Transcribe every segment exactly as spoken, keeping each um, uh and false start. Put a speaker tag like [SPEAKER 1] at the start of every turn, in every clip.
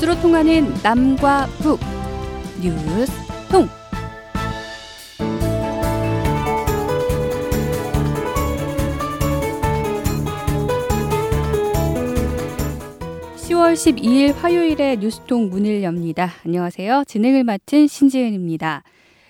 [SPEAKER 1] 뉴스로 통하는 남과 북, 뉴스통. 시월 십이일 화요일에 뉴스통 문을 엽니다. 안녕하세요. 진행을 맡은 신지은입니다.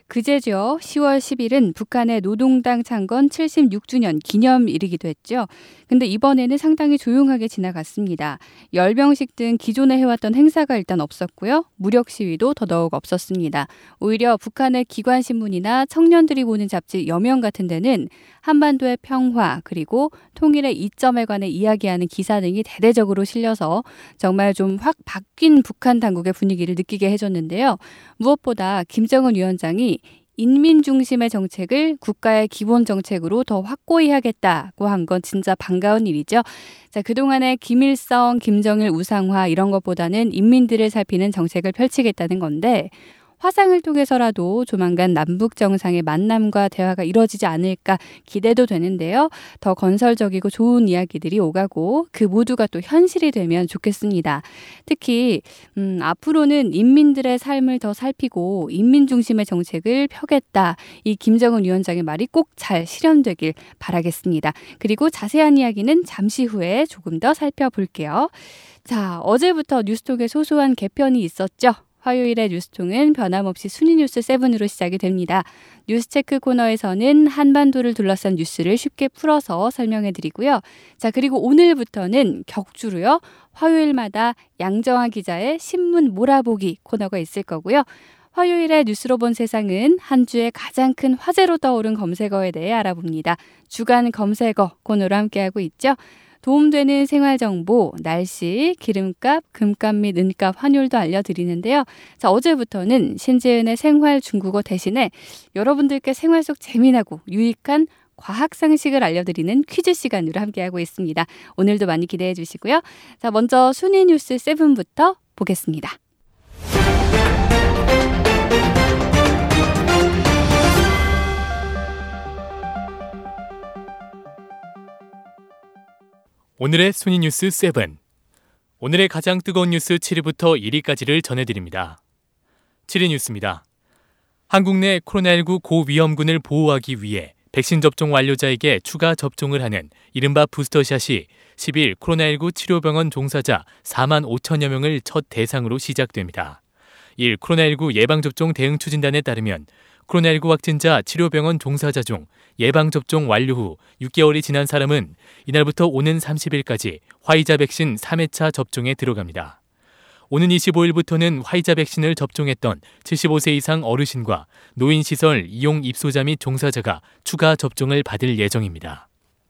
[SPEAKER 1] 그제죠. 시월 십일은 북한의 노동당 창건 칠십육 주년 기념일이기도 했죠. 근데 이번에는 상당히 조용하게 지나갔습니다. 열병식 등 기존에 해왔던 행사가 일단 없었고요. 무력 시위도 더더욱 없었습니다. 오히려 북한의 기관신문이나 청년들이 보는 잡지 여명 같은 데는 한반도의 평화 그리고 통일의 이점에 관해 이야기하는 기사 등이 대대적으로 실려서 정말 좀 확 바뀐 북한 당국의 분위기를 느끼게 해줬는데요. 무엇보다 김정은 위원장이 인민 중심의 정책을 국가의 기본 정책으로 더 확고히 하겠다고 한 건 진짜 반가운 일이죠. 자, 그동안의 김일성, 김정일 우상화 이런 것보다는 인민들을 살피는 정책을 펼치겠다는 건데 화상을 통해서라도 조만간 남북 정상의 만남과 대화가 이루어지지 않을까 기대도 되는데요. 더 건설적이고 좋은 이야기들이 오가고 그 모두가 또 현실이 되면 좋겠습니다. 특히 음, 앞으로는 인민들의 삶을 더 살피고 인민 중심의 정책을 펴겠다. 이 김정은 위원장의 말이 꼭 잘 실현되길 바라겠습니다. 그리고 자세한 이야기는 잠시 후에 조금 더 살펴볼게요. 자, 어제부터 뉴스톡에 소소한 개편이 있었죠. 화요일의 뉴스통은 변함없이 순위 뉴스 칠으로 시작이 됩니다. 뉴스체크 코너에서는 한반도를 둘러싼 뉴스를 쉽게 풀어서 설명해드리고요. 자, 그리고 오늘부터는 격주로요. 화요일마다 양정화 기자의 신문 몰아보기 코너가 있을 거고요. 화요일에 뉴스로 본 세상은 한 주의 가장 큰 화제로 떠오른 검색어에 대해 알아봅니다. 주간 검색어 코너로 함께하고 있죠. 도움되는 생활정보, 날씨, 기름값, 금값 및 은값 환율도 알려드리는데요. 자, 어제부터는 신지은의 생활 중국어 대신에 여러분들께 생활 속 재미나고 유익한 과학 상식을 알려드리는 퀴즈 시간으로 함께하고 있습니다. 오늘도 많이 기대해 주시고요. 자, 먼저 순위 뉴스 칠부터 보겠습니다.
[SPEAKER 2] 오늘의 순위 뉴스 칠. 오늘의 가장 뜨거운 뉴스 칠 위부터 일 위까지를 전해드립니다. 칠 위 뉴스입니다. 한국 내 코로나십구 고위험군을 보호하기 위해 백신 접종 완료자에게 추가 접종을 하는 이른바 부스터샷이 십일 코로나십구 치료병원 종사자 사만 오천여 명을 첫 대상으로 시작됩니다. 일 코로나십구 예방접종 대응추진단에 따르면 코로나십구 확진자 치료병원 종사자 중 예방접종 완료 후 육 개월이 지난 사람은 이날부터 오는 삼십일까지 화이자 백신 삼 회차 접종에 들어갑니다. 오는 이십오일부터는 화이자 백신을 접종했던 칠십오 세 이상 어르신과 노인시설 이용 입소자 및 종사자가 추가 접종을 받을 예정입니다.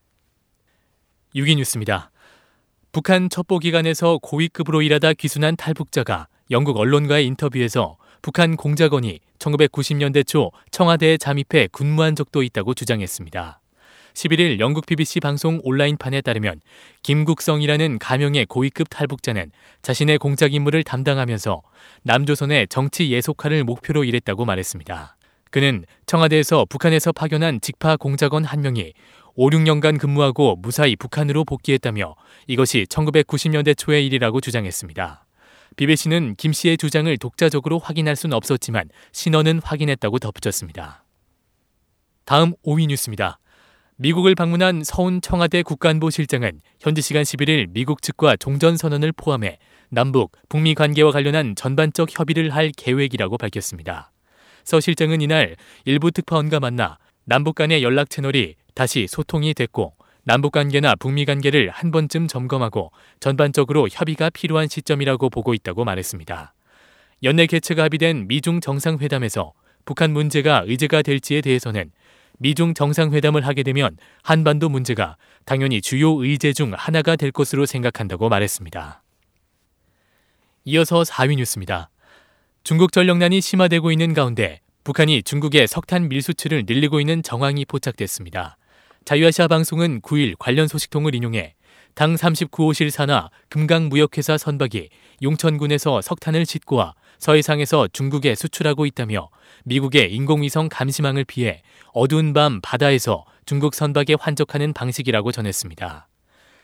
[SPEAKER 2] 육 위 뉴스입니다. 북한 첩보기관에서 고위급으로 일하다 귀순한 탈북자가 영국 언론과의 인터뷰에서 북한 공작원이 천구백구십 년대 초 청와대에 잠입해 근무한 적도 있다고 주장했습니다. 십일일 영국 비비씨 방송 온라인판에 따르면 김국성이라는 가명의 고위급 탈북자는 자신의 공작 임무를 담당하면서 남조선의 정치 예속화를 목표로 일했다고 말했습니다. 그는 청와대에서 북한에서 파견한 직파 공작원 한 명이 오, 육 년간 근무하고 무사히 북한으로 복귀했다며 이것이 천구백구십 년대 초의 일이라고 주장했습니다. 비비씨는 김 씨의 주장을 독자적으로 확인할 수는 없었지만 신원은 확인했다고 덧붙였습니다. 다음 오 위 뉴스입니다. 미국을 방문한 서훈 청와대 국가안보 실장은 현지 시간 십일일 미국 측과 종전선언을 포함해 남북, 북미 관계와 관련한 전반적 협의를 할 계획이라고 밝혔습니다. 서 실장은 이날 일부 특파원과 만나 남북 간의 연락 채널이 다시 소통이 됐고 남북관계나 북미관계를 한 번쯤 점검하고 전반적으로 협의가 필요한 시점이라고 보고 있다고 말했습니다. 연내 개최가 합의된 미중 정상회담에서 북한 문제가 의제가 될지에 대해서는 미중 정상회담을 하게 되면 한반도 문제가 당연히 주요 의제 중 하나가 될 것으로 생각한다고 말했습니다. 이어서 사 위 뉴스입니다. 중국 전력난이 심화되고 있는 가운데 북한이 중국의 석탄 밀수출을 늘리고 있는 정황이 포착됐습니다. 자유아시아 방송은 구일 관련 소식통을 인용해 당 삼십구 호실 산하 금강무역회사 선박이 용천군에서 석탄을 싣고 와 서해상에서 중국에 수출하고 있다며 미국의 인공위성 감시망을 피해 어두운 밤 바다에서 중국 선박에 환적하는 방식이라고 전했습니다.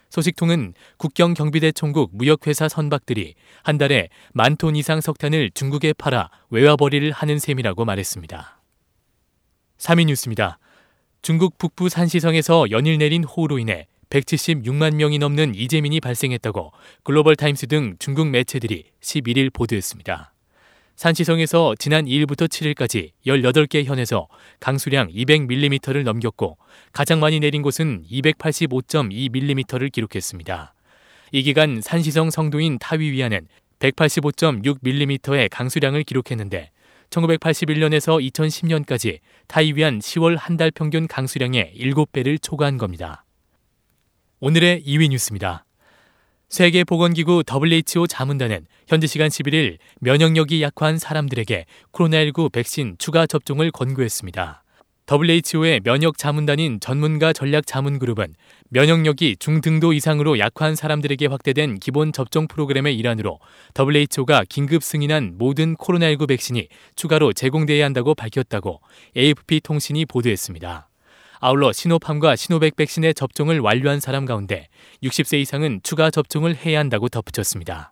[SPEAKER 2] 소식통은 국경경비대 총국 무역회사 선박들이 한 달에 만 톤 이상 석탄을 중국에 팔아 외화벌이를 하는 셈이라고 말했습니다. 삼 위 뉴스입니다. 중국 북부 산시성에서 연일 내린 호우로 인해 백칠십육만 명이 넘는 이재민이 발생했다고 글로벌타임스 등 중국 매체들이 십일 일 보도했습니다. 산시성에서 지난 이 일부터 칠 일까지 열여덟 개 현에서 강수량 이백 밀리미터를 넘겼고 가장 많이 내린 곳은 이백팔십오 점 이 밀리미터를 기록했습니다. 이 기간 산시성 성도인 타위위안은 백팔십오 점 육 밀리미터의 강수량을 기록했는데 천구백팔십일 년에서 이천십 년까지 타이위안 시월 한 달 평균 강수량의 일곱 배를 초과한 겁니다. 오늘의 이 위 뉴스입니다. 세계보건기구 더블유에이치오 자문단은 현지 시간 십일 일 면역력이 약한 사람들에게 코로나십구 백신 추가 접종을 권고했습니다. 더블유에이치오의 면역 자문단인 전문가 전략 자문그룹은 면역력이 중등도 이상으로 약한 사람들에게 확대된 기본 접종 프로그램의 일환으로 더블유에이치오가 긴급 승인한 모든 코로나십구 백신이 추가로 제공돼야 한다고 밝혔다고 에이에프피 통신이 보도했습니다. 아울러 시노팜과 시노백 백신의 접종을 완료한 사람 가운데 육십 세 이상은 추가 접종을 해야 한다고 덧붙였습니다.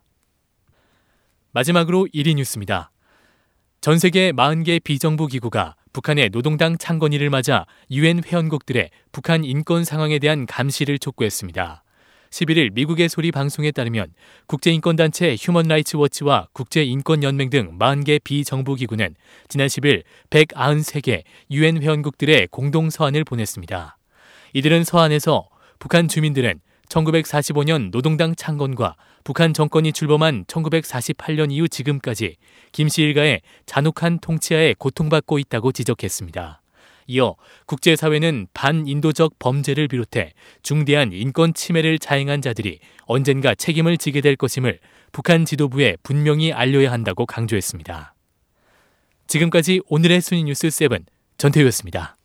[SPEAKER 2] 마지막으로 일 위 뉴스입니다. 전 세계 사십 개 비정부 기구가 북한의 노동당 창건일을 맞아 유엔 회원국들의 북한 인권 상황에 대한 감시를 촉구했습니다. 십일 일 미국의 소리 방송에 따르면 국제인권단체 휴먼라이츠 워치와 국제인권연맹 등 사십 개 비정부기구는 지난 십 일 백구십삼 개 유엔 회원국들의 공동 서한을 보냈습니다. 이들은 서한에서 북한 주민들은 천구백사십오 년 노동당 창건과 북한 정권이 출범한 천구백사십팔 년 이후 지금까지 김씨 일가의 잔혹한 통치하에 고통받고 있다고 지적했습니다. 이어 국제사회는 반인도적 범죄를 비롯해 중대한 인권 침해를 자행한 자들이 언젠가 책임을 지게 될 것임을 북한 지도부에 분명히 알려야 한다고 강조했습니다. 지금까지 오늘의 순위 뉴스 칠 전태우였습니다.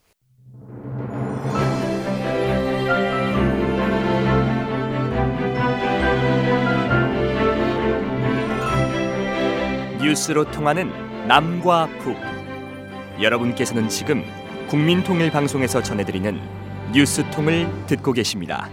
[SPEAKER 3] 뉴스로 통하는 남과 북. 여러분께서는 지금 국민통일방송에서 전해드리는 뉴스통을 듣고 계십니다.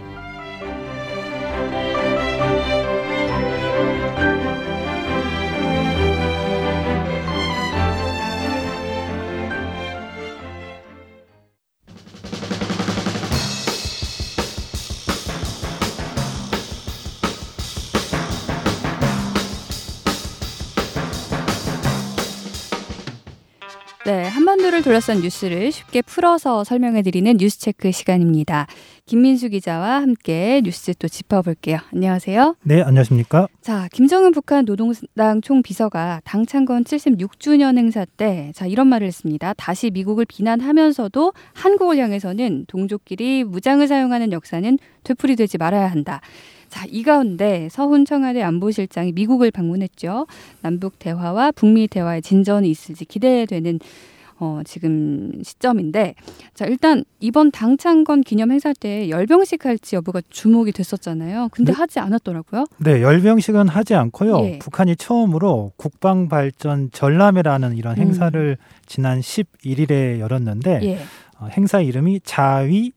[SPEAKER 1] 네, 한반도를 둘러싼 뉴스를 쉽게 풀어서 설명해드리는 뉴스체크 시간입니다. 김민수 기자와 함께 뉴스 또 짚어볼게요. 안녕하세요.
[SPEAKER 4] 네, 안녕하십니까.
[SPEAKER 1] 자, 김정은 북한 노동당 총비서가 당 창건 칠십육 주년 행사 때 자, 이런 말을 했습니다. 다시 미국을 비난하면서도 한국을 향해서는 동족끼리 무장을 사용하는 역사는 되풀이되지 말아야 한다. 자, 이 가운데 서훈 청와대 안보실장이 미국을 방문했죠. 남북 대화와 북미 대화의 진전이 있을지 기대되는 어, 지금 시점인데, 자, 일단 이번 당창건 기념 행사 때 열병식 할지 여부가 주목이 됐었잖아요. 근데 네? 하지 않았더라고요.
[SPEAKER 4] 네, 열병식은 하지 않고요.
[SPEAKER 1] 예.
[SPEAKER 4] 북한이 처음으로 국방발전 전람회라는 이런 음. 행사를 지난 십일 일에 열었는데 예. 어, 행사 이름이 자위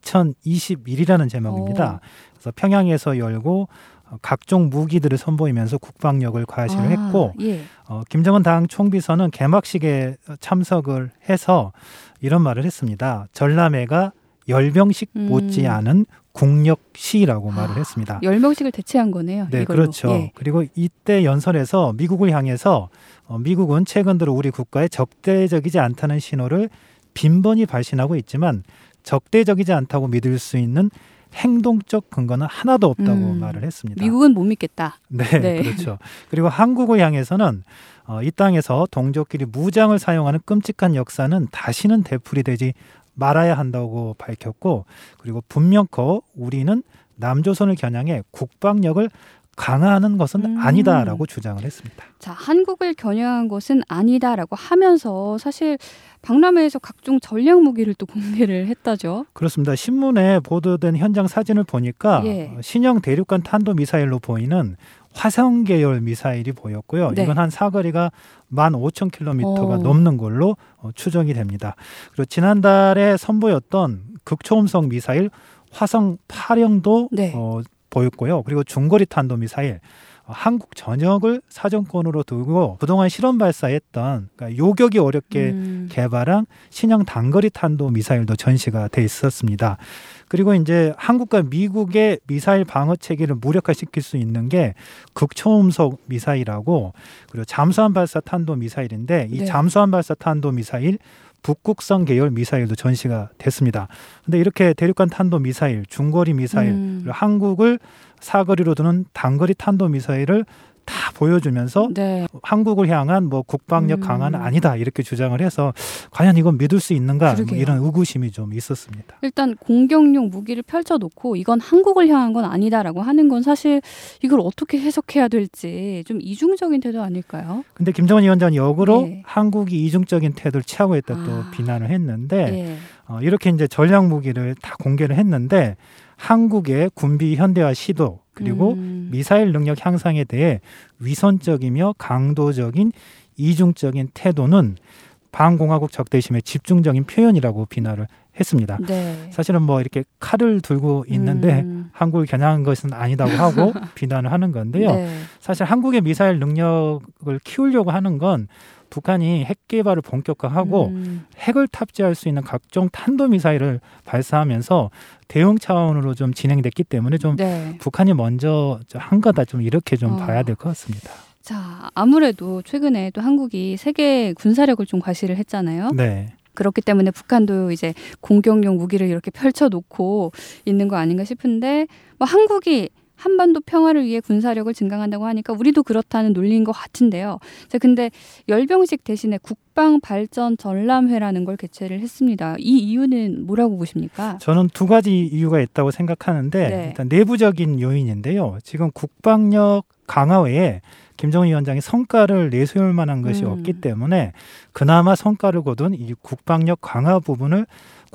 [SPEAKER 4] 이천이십일이라는 제목입니다. 오. 그래서 평양에서 열고 각종 무기들을 선보이면서 국방력을 과시를 아, 했고 예. 어, 김정은 당 총비서는 개막식에 참석을 해서 이런 말을 했습니다. 전람회가 열병식 음. 못지않은 국력 시라고 아, 말을 했습니다.
[SPEAKER 1] 열병식을 대체한 거네요.
[SPEAKER 4] 네,
[SPEAKER 1] 이걸로.
[SPEAKER 4] 그렇죠.
[SPEAKER 1] 예.
[SPEAKER 4] 그리고 이때 연설에서 미국을 향해서 어, 미국은 최근 들어 우리 국가에 적대적이지 않다는 신호를 빈번히 발신하고 있지만 적대적이지 않다고 믿을 수 있는 행동적 근거는 하나도 없다고 음, 말을 했습니다.
[SPEAKER 1] 미국은 못 믿겠다.
[SPEAKER 4] 네, 네. 그렇죠. 그리고 한국을 향해서는 어, 이 땅에서 동족끼리 무장을 사용하는 끔찍한 역사는 다시는 되풀이되지 말아야 한다고 밝혔고, 그리고 분명코 우리는 남조선을 겨냥해 국방력을 강화하는 것은 음. 아니다라고 주장을 했습니다.
[SPEAKER 1] 자, 한국을 겨냥한 것은 아니다라고 하면서 사실 박람회에서 각종 전략 무기를 또 공개를 했다죠.
[SPEAKER 4] 그렇습니다. 신문에 보도된 현장 사진을 보니까
[SPEAKER 1] 예.
[SPEAKER 4] 신형 대륙간 탄도 미사일로 보이는 화성 계열 미사일이 보였고요. 네. 이건 한 사거리가 만 오천 킬로미터가 오. 넘는 걸로 추정이 됩니다. 그리고 지난달에 선보였던 극초음속 미사일 화성 팔형도 네. 어, 보였고요. 그리고 중거리 탄도미사일, 한국 전역을 사정권으로 두고 그동안 실험 발사했던 그러니까 요격이 어렵게 음. 개발한 신형 단거리 탄도 미사일도 전시가 돼 있었습니다. 그리고 이제 한국과 미국의 미사일 방어 체계를 무력화시킬 수 있는 게 극초음속 미사일하고 그리고 잠수함 발사 탄도 미사일인데 이 네. 잠수함 발사 탄도 미사일 북극성 계열 미사일도 전시가 됐습니다. 그런데 이렇게 대륙간 탄도 미사일, 중거리 미사일, 음. 한국을 사거리로 두는 단거리 탄도 미사일을 다 보여주면서 네. 한국을 향한 뭐 국방력 음. 강화는 아니다 이렇게 주장을 해서 과연 이건 믿을 수 있는가 뭐 이런 의구심이 좀 있었습니다.
[SPEAKER 1] 일단 공격용 무기를 펼쳐놓고 이건 한국을 향한 건 아니다라고 하는 건 사실 이걸 어떻게 해석해야 될지 좀 이중적인 태도 아닐까요?
[SPEAKER 4] 근데 김정은 위원장은 역으로 네. 한국이 이중적인 태도를 취하고 있다 또 아. 비난을 했는데 네. 어, 이렇게 이제 전략 무기를 다 공개를 했는데 한국의 군비 현대화 시도 그리고 음. 미사일 능력 향상에 대해 위선적이며 강도적인 이중적인 태도는 반공화국 적대심의 집중적인 표현이라고 비난을 했습니다. 네. 사실은 뭐 이렇게 칼을 들고 있는데 음. 한국을 겨냥한 것은 아니다고 하고 비난을 하는 건데요. 네. 사실 한국의 미사일 능력을 키우려고 하는 건 북한이 핵 개발을 본격화하고 음. 핵을 탑재할 수 있는 각종 탄도미사일을 발사하면서 대응 차원으로 좀 진행됐기 때문에 좀 네. 북한이 먼저 한 거다 좀 이렇게 좀 어. 봐야 될 것 같습니다.
[SPEAKER 1] 자, 아무래도 최근에 또 한국이 세계 군사력을 좀 과시를 했잖아요. 네. 그렇기 때문에 북한도 이제 공격용 무기를 이렇게 펼쳐놓고 있는 거 아닌가 싶은데 뭐 한국이 한반도 평화를 위해 군사력을 증강한다고 하니까 우리도 그렇다는 논리인 것 같은데요. 자, 근데 열병식 대신에 국방발전 전람회라는 걸 개최를 했습니다. 이 이유는 뭐라고 보십니까?
[SPEAKER 4] 저는 두 가지 이유가 있다고 생각하는데 네. 일단 내부적인 요인인데요. 지금 국방력 강화 외에 김정은 위원장이 성과를 내세울 만한 것이 음. 없기 때문에 그나마 성과를 거둔 이 국방력 강화 부분을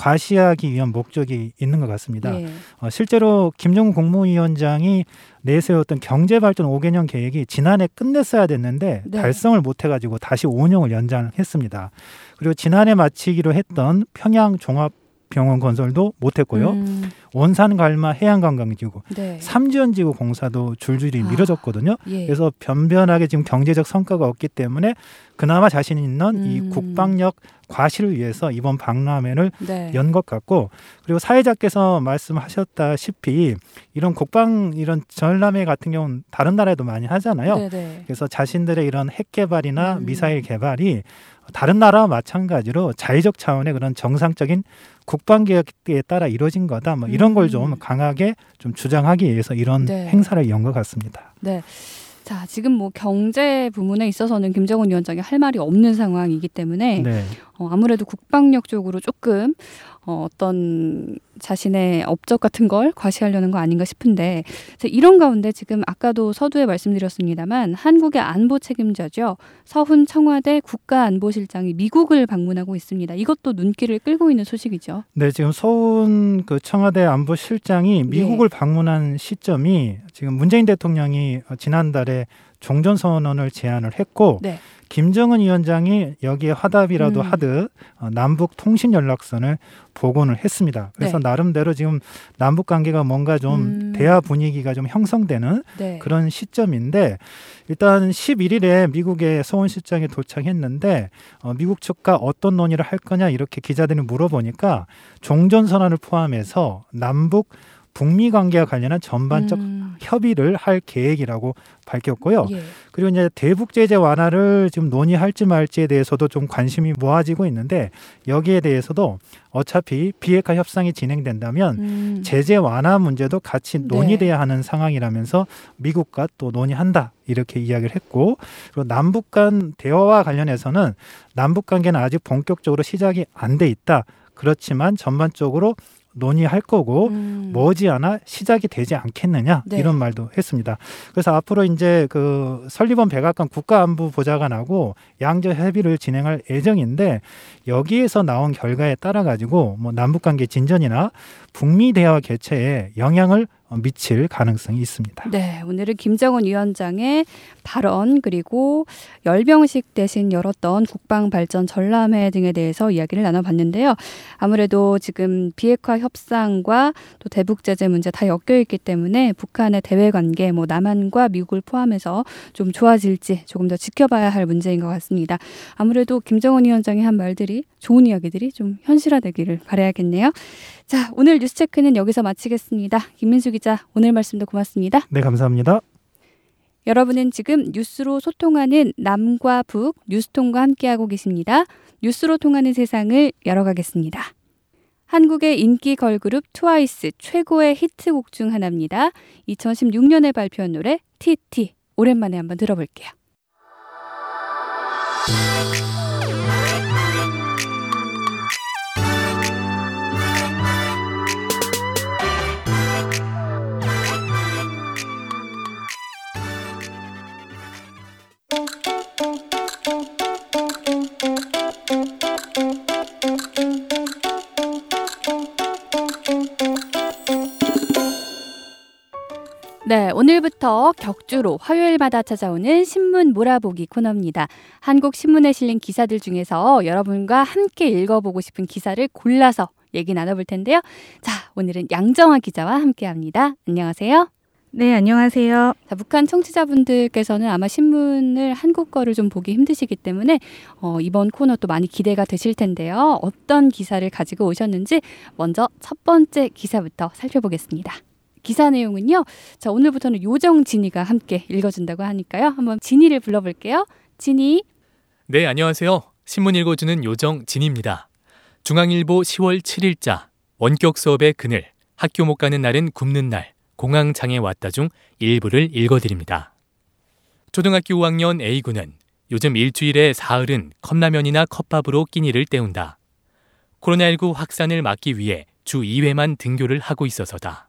[SPEAKER 4] 과시하기 위한 목적이 있는 것 같습니다. 네. 어, 실제로 김정은 국무위원장이 내세웠던 경제발전 오 개년 계획이 지난해 끝냈어야 됐는데 네. 달성을 못해가지고 다시 오 년을 연장했습니다. 그리고 지난해 마치기로 했던 평양 종합 병원 건설도 못했고요. 음. 원산 갈마 해양관광지구, 네. 삼지연지구 공사도 줄줄이 미뤄졌거든요. 아, 예. 그래서 변변하게 지금 경제적 성과가 없기 때문에 그나마 자신 있는 음. 이 국방력 과시를 위해서 이번 박람회를 네. 연 것 같고, 그리고 사회자께서 말씀하셨다시피 이런 국방 이런 전람회 같은 경우는 다른 나라에도 많이 하잖아요. 네네. 그래서 자신들의 이런 핵 개발이나 음. 미사일 개발이 다른 나라와 마찬가지로 자의적 차원의 그런 정상적인 국방 계획에 따라 이루어진 거다. 뭐 이런 걸 좀 강하게 좀 주장하기 위해서 이런 네. 행사를 연 것 같습니다.
[SPEAKER 1] 네. 자, 지금 뭐 경제 부문에 있어서는 김정은 위원장이 할 말이 없는 상황이기 때문에 네. 어, 아무래도 국방력 쪽으로 조금 어, 어떤 자신의 업적 같은 걸 과시하려는 거 아닌가 싶은데, 이런 가운데 지금 아까도 서두에 말씀드렸습니다만 한국의 안보 책임자죠. 서훈 청와대 국가안보실장이 미국을 방문하고 있습니다. 이것도 눈길을 끌고 있는 소식이죠.
[SPEAKER 4] 네, 지금 서훈 그 청와대 안보실장이 미국을 네. 방문한 시점이 지금 문재인 대통령이 지난달에 종전선언을 제안을 했고 네. 김정은 위원장이 여기에 화답이라도 음. 하듯 남북 통신 연락선을 복원을 했습니다. 그래서 네. 나름대로 지금 남북 관계가 뭔가 좀 음. 대화 분위기가 좀 형성되는 네. 그런 시점인데, 일단 십일 일에 미국에 서훈 실장이 도착했는데 어, 미국 측과 어떤 논의를 할 거냐 이렇게 기자들이 물어보니까 종전선언을 포함해서 남북 북미 관계와 관련한 전반적 음. 협의를 할 계획이라고 밝혔고요. 예. 그리고 이제 대북 제재 완화를 지금 논의할지 말지에 대해서도 좀 관심이 모아지고 있는데, 여기에 대해서도 어차피 비핵화 협상이 진행된다면 음. 제재 완화 문제도 같이 논의돼야 네. 하는 상황이라면서 미국과 또 논의한다 이렇게 이야기를 했고, 그리고 남북 간 대화와 관련해서는 남북 관계는 아직 본격적으로 시작이 안 돼 있다. 그렇지만 전반적으로 논의할 거고 음. 머지않아 시작이 되지 않겠느냐 네. 이런 말도 했습니다. 그래서 앞으로 이제 그 설리번 백악관 국가안보보좌관하고 양자 협의를 진행할 예정인데, 여기에서 나온 결과에 따라 가지고 뭐 남북관계 진전이나 북미 대화 개최에 영향을 미칠 가능성이 있습니다.
[SPEAKER 1] 네, 오늘은 김정은 위원장의 발언 그리고 열병식 대신 열었던 국방발전 전람회 등에 대해서 이야기를 나눠봤는데요. 아무래도 지금 비핵화 협상과 또 대북 제재 문제 다 엮여 있기 때문에 북한의 대외 관계, 뭐 남한과 미국을 포함해서 좀 좋아질지 조금 더 지켜봐야 할 문제인 것 같습니다. 아무래도 김정은 위원장이 한 말들이 좋은 이야기들이 좀 현실화되기를 바라야겠네요. 자, 오늘 뉴스체크는 여기서 마치겠습니다. 김민수 기자, 오늘 말씀도 고맙습니다.
[SPEAKER 4] 네, 감사합니다.
[SPEAKER 1] 여러분은 지금 뉴스로 소통하는 남과 북 뉴스통과 함께하고 계십니다. 뉴스로 통하는 세상을 열어가겠습니다. 한국의 인기 걸그룹 트와이스 최고의 히트곡 중 하나입니다. 이천십육 년에 발표한 노래 티티. 오랜만에 한번 들어볼게요. 네, 오늘부터 격주로 화요일마다 찾아오는 신문 몰아보기 코너입니다. 한국 신문에 실린 기사들 중에서 여러분과 함께 읽어보고 싶은 기사를 골라서 얘기 나눠볼 텐데요. 자, 오늘은 양정화 기자와 함께합니다. 안녕하세요.
[SPEAKER 5] 네, 안녕하세요.
[SPEAKER 1] 자, 북한 청취자분들께서는 아마 신문을 한국 거를 좀 보기 힘드시기 때문에 어, 이번 코너 또 많이 기대가 되실 텐데요. 어떤 기사를 가지고 오셨는지 먼저 첫 번째 기사부터 살펴보겠습니다. 기사 내용은요. 자, 오늘부터는 요정 진이가 함께 읽어준다고 하니까요. 한번 진이를 불러볼게요. 진이.
[SPEAKER 2] 네, 안녕하세요. 신문 읽어주는 요정 진입니다. 중앙일보 시월 칠일자 원격 수업의 그늘, 학교 못 가는 날은 굶는 날, 공황장애 왔다 중 일부를 읽어드립니다. 초등학교 오 학년 A군은 요즘 일주일에 사흘은 컵라면이나 컵밥으로 끼니를 때운다. 코로나십구 확산을 막기 위해 주 이 회만 등교를 하고 있어서다.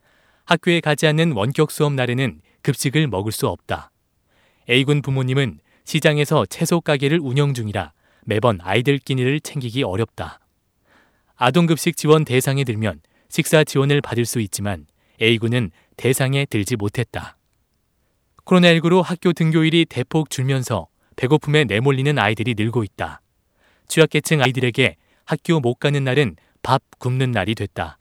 [SPEAKER 2] 학교에 가지 않는 원격 수업 날에는 급식을 먹을 수 없다. A군 부모님은 시장에서 채소 가게를 운영 중이라 매번 아이들 끼니를 챙기기 어렵다. 아동급식 지원 대상에 들면 식사 지원을 받을 수 있지만 A군은 대상에 들지 못했다. 코로나십구로 학교 등교일이 대폭 줄면서 배고픔에 내몰리는 아이들이 늘고 있다. 취약계층 아이들에게 학교 못 가는 날은 밥 굶는 날이 됐다.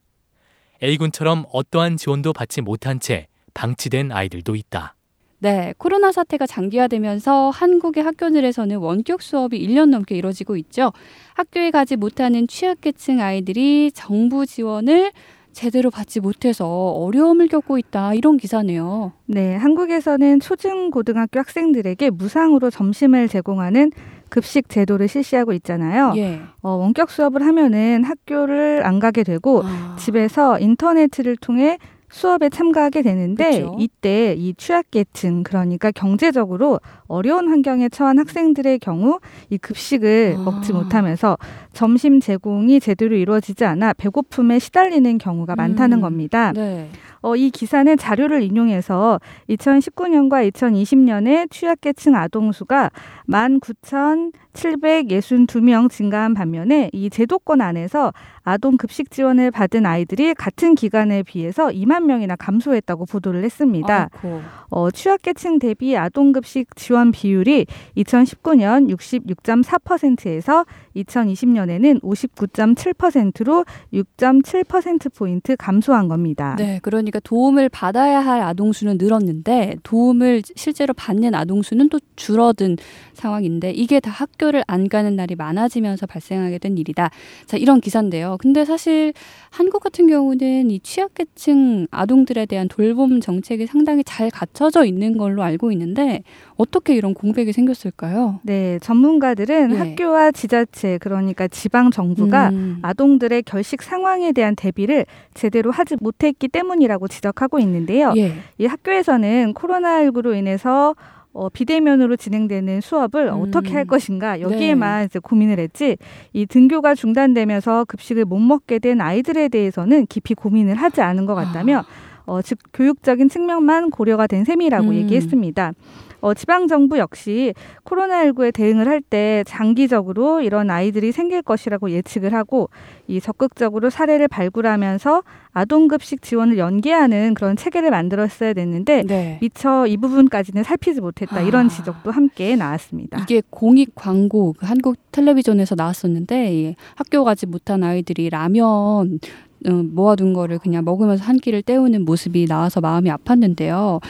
[SPEAKER 2] A군처럼 어떠한 지원도 받지 못한 채 방치된 아이들도 있다.
[SPEAKER 1] 네, 코로나 사태가 장기화되면서 한국의 학교들에서는 원격 수업이 일 년 넘게 이뤄지고 있죠. 학교에 가지 못하는 취약계층 아이들이 정부 지원을 제대로 받지 못해서 어려움을 겪고 있다. 이런 기사네요.
[SPEAKER 5] 네, 한국에서는 초중고등학교 학생들에게 무상으로 점심을 제공하는 급식 제도를 실시하고 있잖아요.
[SPEAKER 1] 예.
[SPEAKER 5] 어, 원격 수업을 하면은 학교를 안 가게 되고
[SPEAKER 1] 아.
[SPEAKER 5] 집에서 인터넷을 통해 수업에 참가하게 되는데
[SPEAKER 1] 그쵸?
[SPEAKER 5] 이때 이 취약계층 그러니까 경제적으로 어려운 환경에 처한 학생들의 경우 이 급식을
[SPEAKER 1] 아.
[SPEAKER 5] 먹지 못하면서 점심 제공이 제대로 이루어지지 않아 배고픔에 시달리는 경우가 많다는
[SPEAKER 1] 음. 겁니다.
[SPEAKER 5] 네. 어, 이 기사는 자료를 인용해서 이천십구 년과 이천이십 년에 취약계층 아동 수가 만 구천칠백육십이 명 증가한 반면에 이 제도권 안에서 아동 급식 지원을 받은 아이들이 같은 기간에 비해서 이만 명이나 감소했다고 보도를 했습니다. 어, 취약계층 대비 아동 급식 지원 비율이 이천십구 년 육십육 점 사 퍼센트에서 이천이십 년에는 오십구 점 칠 퍼센트로 육 점 칠 퍼센트포인트 감소한 겁니다.
[SPEAKER 1] 네, 그러니까 도움을 받아야 할 아동 수는 늘었는데 도움을 실제로 받는 아동 수는 또 줄어든 상황인데 이게 다 학교를 안 가는 날이 많아지면서 발생하게 된 일이다. 자, 이런 기사인데요. 근데 사실 한국 같은 경우는 이 취약계층 아동들에 대한 돌봄 정책이 상당히 잘 갖춰져 있는 걸로 알고 있는데 어떻게 이런 공백이 생겼을까요?
[SPEAKER 5] 네, 전문가들은
[SPEAKER 1] 예. 학교와
[SPEAKER 5] 지자체 그러니까 지방 정부가 음. 아동들의 결식 상황에 대한 대비를 제대로 하지 못했기 때문이라고 지적하고 있는데요.
[SPEAKER 1] 예.
[SPEAKER 5] 이 학교에서는 코로나십구로 인해서 어, 비대면으로 진행되는 수업을 음. 어떻게 할 것인가 여기에만 네. 이제 고민을 했지 이 등교가 중단되면서 급식을 못 먹게 된 아이들에 대해서는 깊이 고민을 하지 않은 것 같다며 아. 어, 즉 교육적인 측면만 고려가 된 셈이라고
[SPEAKER 1] 음.
[SPEAKER 5] 얘기했습니다. 어, 지방정부 역시 코로나십구에 대응을 할 때 장기적으로 이런 아이들이 생길 것이라고 예측을 하고 이 적극적으로 사례를 발굴하면서 아동급식 지원을 연계하는 그런 체계를 만들었어야 됐는데
[SPEAKER 1] 네.
[SPEAKER 5] 미처 이 부분까지는 살피지 못했다. 이런
[SPEAKER 1] 아.
[SPEAKER 5] 지적도 함께 나왔습니다.
[SPEAKER 1] 이게 공익 광고 그 한국 텔레비전에서 나왔었는데 이 학교 가지 못한 아이들이 라면 음, 모아둔 거를 그냥 먹으면서 한 끼를 때우는 모습이 나와서 마음이 아팠는데요.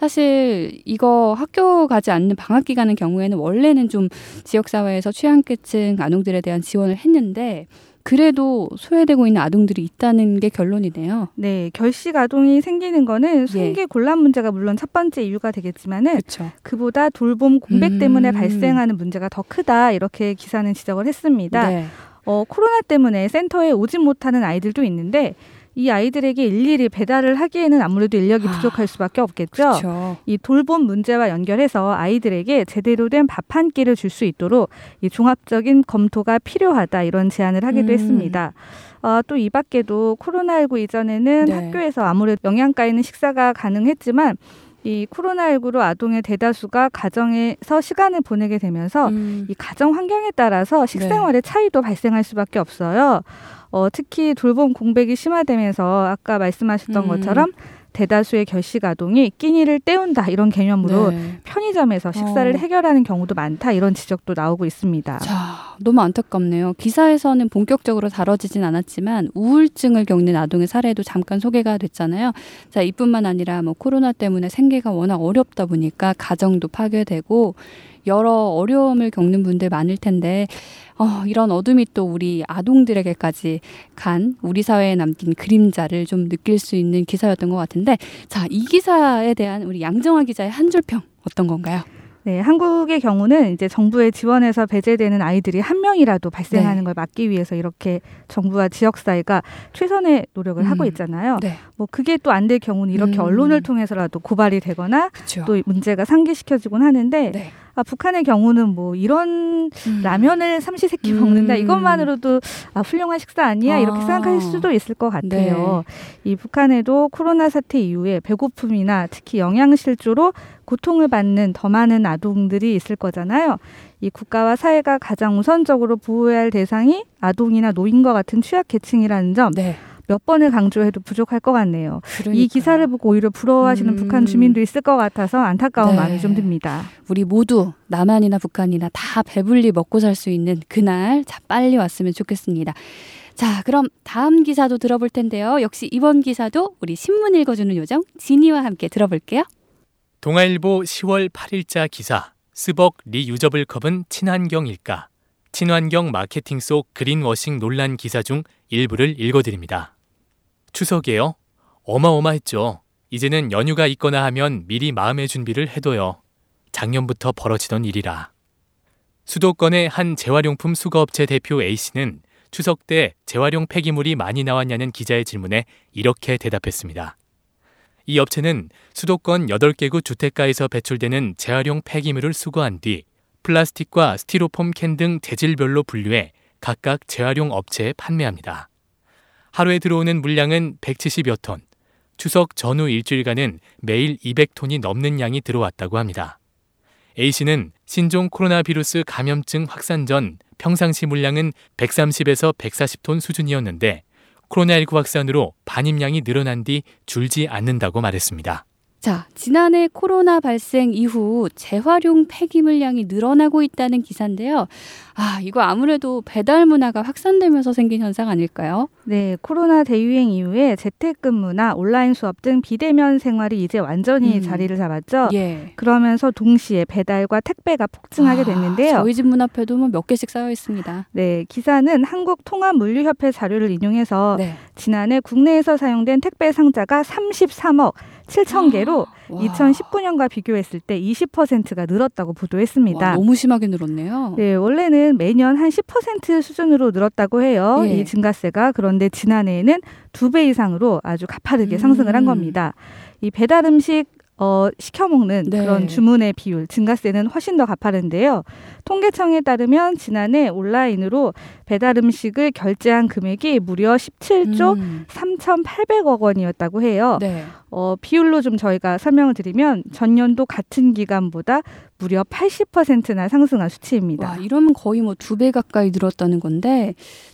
[SPEAKER 1] 사실 이거 학교 가지 않는 방학 기간의 경우에는 원래는 좀 지역사회에서 취약계층 아동들에 대한 지원을 했는데 그래도 소외되고 있는 아동들이 있다는 게 결론이네요.
[SPEAKER 5] 네, 결식 아동이 생기는 거는 생계
[SPEAKER 1] 예.
[SPEAKER 5] 곤란 문제가 물론 첫 번째 이유가 되겠지만은
[SPEAKER 1] 그렇죠.
[SPEAKER 5] 그보다 돌봄 공백
[SPEAKER 1] 음.
[SPEAKER 5] 때문에 발생하는 문제가 더 크다. 이렇게 기사는 지적을 했습니다.
[SPEAKER 1] 네.
[SPEAKER 5] 어, 코로나 때문에 센터에 오지 못하는 아이들도 있는데 이 아이들에게 일일이 배달을 하기에는 아무래도 인력이 부족할 수밖에 없겠죠.
[SPEAKER 1] 그렇죠.
[SPEAKER 5] 이 돌봄 문제와 연결해서 아이들에게 제대로 된 밥 한 끼를 줄 수 있도록 이 종합적인 검토가 필요하다 이런 제안을 하기도
[SPEAKER 1] 음.
[SPEAKER 5] 했습니다. 어, 또 이 밖에도 코로나십구 이전에는
[SPEAKER 1] 네.
[SPEAKER 5] 학교에서 아무래도 영양가 있는 식사가 가능했지만 이 코로나십구로 아동의 대다수가 가정에서 시간을 보내게 되면서
[SPEAKER 1] 음.
[SPEAKER 5] 이 가정 환경에 따라서 식생활의 차이도 발생할 수밖에 없어요. 어, 특히 돌봄 공백이 심화되면서 아까 말씀하셨던
[SPEAKER 1] 음.
[SPEAKER 5] 것처럼 대다수의 결식 아동이 끼니를 때운다 이런 개념으로
[SPEAKER 1] 네.
[SPEAKER 5] 편의점에서 식사를
[SPEAKER 1] 어.
[SPEAKER 5] 해결하는 경우도 많다 이런 지적도 나오고 있습니다.
[SPEAKER 1] 자, 너무 안타깝네요. 기사에서는 본격적으로 다뤄지진 않았지만 우울증을 겪는 아동의 사례도 잠깐 소개가 됐잖아요. 자, 이뿐만 아니라 뭐 코로나 때문에 생계가 워낙 어렵다 보니까 가정도 파괴되고 여러 어려움을 겪는 분들 많을 텐데 어, 이런 어둠이 또 우리 아동들에게까지 간 우리 사회에 남긴 그림자를 좀 느낄 수 있는 기사였던 것 같은데 자, 이 기사에 대한 우리 양정화 기자의 한 줄평 어떤 건가요?
[SPEAKER 5] 네, 한국의 경우는 이제 정부의 지원에서 배제되는 아이들이 한 명이라도 발생하는
[SPEAKER 1] 네.
[SPEAKER 5] 걸 막기 위해서 이렇게 정부와 지역사회가 최선의 노력을
[SPEAKER 1] 음.
[SPEAKER 5] 하고 있잖아요.
[SPEAKER 1] 네.
[SPEAKER 5] 뭐 그게 또 안 될 경우는 이렇게
[SPEAKER 1] 음.
[SPEAKER 5] 언론을 통해서라도 고발이 되거나
[SPEAKER 1] 그렇죠.
[SPEAKER 5] 또 문제가 상기시켜지곤 하는데
[SPEAKER 1] 네.
[SPEAKER 5] 아, 북한의 경우는 뭐 이런
[SPEAKER 1] 음.
[SPEAKER 5] 라면을 삼시세끼
[SPEAKER 1] 음.
[SPEAKER 5] 먹는다 이것만으로도 아, 훌륭한 식사 아니야 이렇게
[SPEAKER 1] 아.
[SPEAKER 5] 생각할 수도 있을 것 같아요. 네. 이 북한에도 코로나 사태 이후에 배고픔이나 특히 영양실조로 고통을 받는 더 많은 아동들이 있을 거잖아요. 이 국가와 사회가 가장 우선적으로 보호해야 할 대상이 아동이나 노인과 같은 취약계층이라는 점
[SPEAKER 1] 네.
[SPEAKER 5] 몇 번을 강조해도 부족할 것 같네요.
[SPEAKER 1] 그러니까요.
[SPEAKER 5] 이 기사를 보고 오히려 부러워하시는
[SPEAKER 1] 음.
[SPEAKER 5] 북한 주민도 있을 것 같아서 안타까운
[SPEAKER 1] 네.
[SPEAKER 5] 마음이 좀 듭니다.
[SPEAKER 1] 우리 모두 남한이나 북한이나 다 배불리 먹고 살 수 있는 그날 자 빨리 왔으면 좋겠습니다. 자, 그럼 다음 기사도 들어볼 텐데요. 역시 이번 기사도 우리 신문 읽어주는 요정 진이와 함께 들어볼게요.
[SPEAKER 2] 동아일보 시월 팔일자 기사 스벅 리유저블컵은 친환경일까? 친환경 마케팅 속 그린워싱 논란 기사 중 일부를 읽어드립니다. 추석이에요? 어마어마했죠. 이제는 연휴가 있거나 하면 미리 마음의 준비를 해둬요. 작년부터 벌어지던 일이라. 수도권의 한 재활용품 수거업체 대표 A씨는 추석 때 재활용 폐기물이 많이 나왔냐는 기자의 질문에 이렇게 대답했습니다. 이 업체는 수도권 여덟 개구 주택가에서 배출되는 재활용 폐기물을 수거한 뒤 플라스틱과 스티로폼 캔 등 재질별로 분류해 각각 재활용 업체에 판매합니다. 하루에 들어오는 물량은 백칠십여 톤, 추석 전후 일주일간은 매일 이백 톤이 넘는 양이 들어왔다고 합니다. A씨는 신종 코로나 바이러스 감염증 확산 전 평상시 물량은 백삼십에서 백사십 톤 수준이었는데 코로나십구 확산으로 반입량이 늘어난 뒤 줄지 않는다고 말했습니다.
[SPEAKER 1] 자, 지난해 코로나 발생 이후 재활용 폐기물량이 늘어나고 있다는 기사인데요. 아, 이거 아무래도 배달 문화가 확산되면서 생긴 현상 아닐까요?
[SPEAKER 5] 네, 코로나 대유행 이후에 재택근무나 온라인 수업 등 비대면 생활이 이제 완전히
[SPEAKER 1] 음.
[SPEAKER 5] 자리를 잡았죠.
[SPEAKER 1] 예.
[SPEAKER 5] 그러면서 동시에 배달과 택배가 폭증하게 됐는데요.
[SPEAKER 1] 아, 저희 집 문 앞에도 뭐 몇 개씩 쌓여 있습니다.
[SPEAKER 5] 네, 기사는 한국통합물류협회 자료를 인용해서
[SPEAKER 1] 네.
[SPEAKER 5] 지난해 국내에서 사용된 택배 상자가 삼십삼억 칠천 개로
[SPEAKER 1] 와.
[SPEAKER 5] 이천십구 년과 비교했을 때 이십 퍼센트가 늘었다고 보도했습니다.
[SPEAKER 1] 와, 너무 심하게 늘었네요.
[SPEAKER 5] 네, 원래는 매년 한 십 퍼센트 수준으로 늘었다고 해요.
[SPEAKER 1] 예.
[SPEAKER 5] 이 증가세가. 그런데 지난해에는 두 배 이상으로 아주 가파르게
[SPEAKER 1] 음.
[SPEAKER 5] 상승을 한 겁니다. 이 배달 음식 어, 시켜먹는
[SPEAKER 1] 네.
[SPEAKER 5] 그런 주문의 비율, 증가세는 훨씬 더 가파른데요. 통계청에 따르면 지난해 온라인으로 배달 음식을 결제한 금액이 무려 십칠조
[SPEAKER 1] 음.
[SPEAKER 5] 삼천팔백억 원이었다고 해요.
[SPEAKER 1] 네.
[SPEAKER 5] 어, 비율로 좀 저희가 설명을 드리면 전년도 같은 기간보다 무려 팔십 퍼센트나 상승한 수치입니다.
[SPEAKER 1] 와, 이러면 거의 뭐 두 배 가까이 늘었다는 건데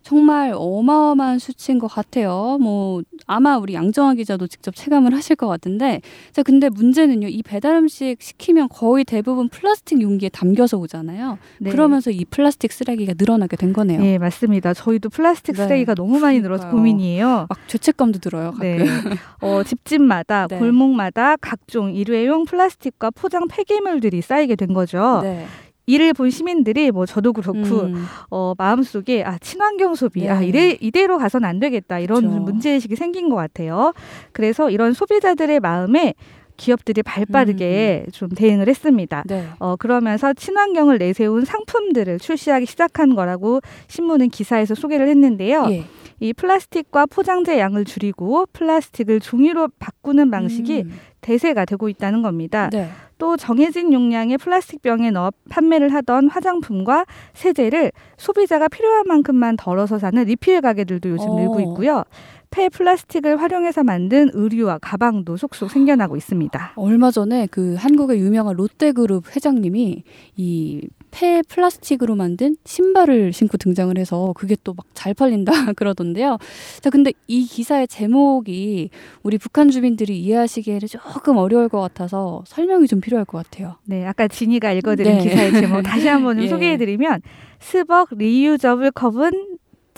[SPEAKER 1] 정말 어마어마한 수치인 것 같아요. 뭐 아마 우리 양정화 기자도 직접 체감을 하실 것 같은데, 자 근데 문제는요. 이 배달 음식 시키면 거의 대부분 플라스틱 용기에 담겨서 오잖아요.
[SPEAKER 5] 네.
[SPEAKER 1] 그러면서 이 플라스틱 쓰레기가 늘어나게 된 거네요.
[SPEAKER 5] 네, 맞습니다. 저희도 플라스틱
[SPEAKER 1] 네.
[SPEAKER 5] 쓰레기가 너무 많이 늘어서
[SPEAKER 1] 그러니까요.
[SPEAKER 5] 고민이에요.
[SPEAKER 1] 막 죄책감도 들어요. 가끔.
[SPEAKER 5] 네. 어, 집집마다
[SPEAKER 1] 네.
[SPEAKER 5] 골목마다 각종 일회용 플라스틱과 포장 폐기물들이 쌓이게 된 거죠.
[SPEAKER 1] 네.
[SPEAKER 5] 이를 본 시민들이 뭐 저도 그렇고
[SPEAKER 1] 음.
[SPEAKER 5] 어, 마음속에 아 친환경 소비
[SPEAKER 1] 네.
[SPEAKER 5] 아 이래 이대로 가선 안 되겠다 이런
[SPEAKER 1] 그렇죠.
[SPEAKER 5] 문제의식이 생긴 것 같아요. 그래서 이런 소비자들의 마음에 기업들이 발빠르게 음. 좀 대응을 했습니다.
[SPEAKER 1] 네.
[SPEAKER 5] 어, 그러면서 친환경을 내세운 상품들을 출시하기 시작한 거라고 신문은 기사에서 소개를 했는데요.
[SPEAKER 1] 예.
[SPEAKER 5] 이 플라스틱과 포장재 양을 줄이고 플라스틱을 종이로 바꾸는 방식이
[SPEAKER 1] 음.
[SPEAKER 5] 대세가 되고 있다는 겁니다.
[SPEAKER 1] 네.
[SPEAKER 5] 또 정해진 용량의 플라스틱 병에 넣어 판매를 하던 화장품과 세제를 소비자가 필요한 만큼만 덜어서 사는 리필 가게들도 요즘
[SPEAKER 1] 오.
[SPEAKER 5] 늘고 있고요. 폐 플라스틱을 활용해서 만든 의류와 가방도 속속 생겨나고 있습니다.
[SPEAKER 1] 얼마 전에 그 한국의 유명한 롯데그룹 회장님이 이 폐 플라스틱으로 만든 신발을 신고 등장을 해서 그게 또 막 잘 팔린다 그러던데요. 자, 근데 이 기사의 제목이 우리 북한 주민들이 이해하시기에는 조금 어려울 것 같아서 설명이 좀 필요할 것 같아요.
[SPEAKER 5] 네, 아까 진이가 읽어드린
[SPEAKER 1] 네.
[SPEAKER 5] 기사의 제목 다시 한번 좀
[SPEAKER 1] 예.
[SPEAKER 5] 소개해드리면 스벅 리유저블 컵은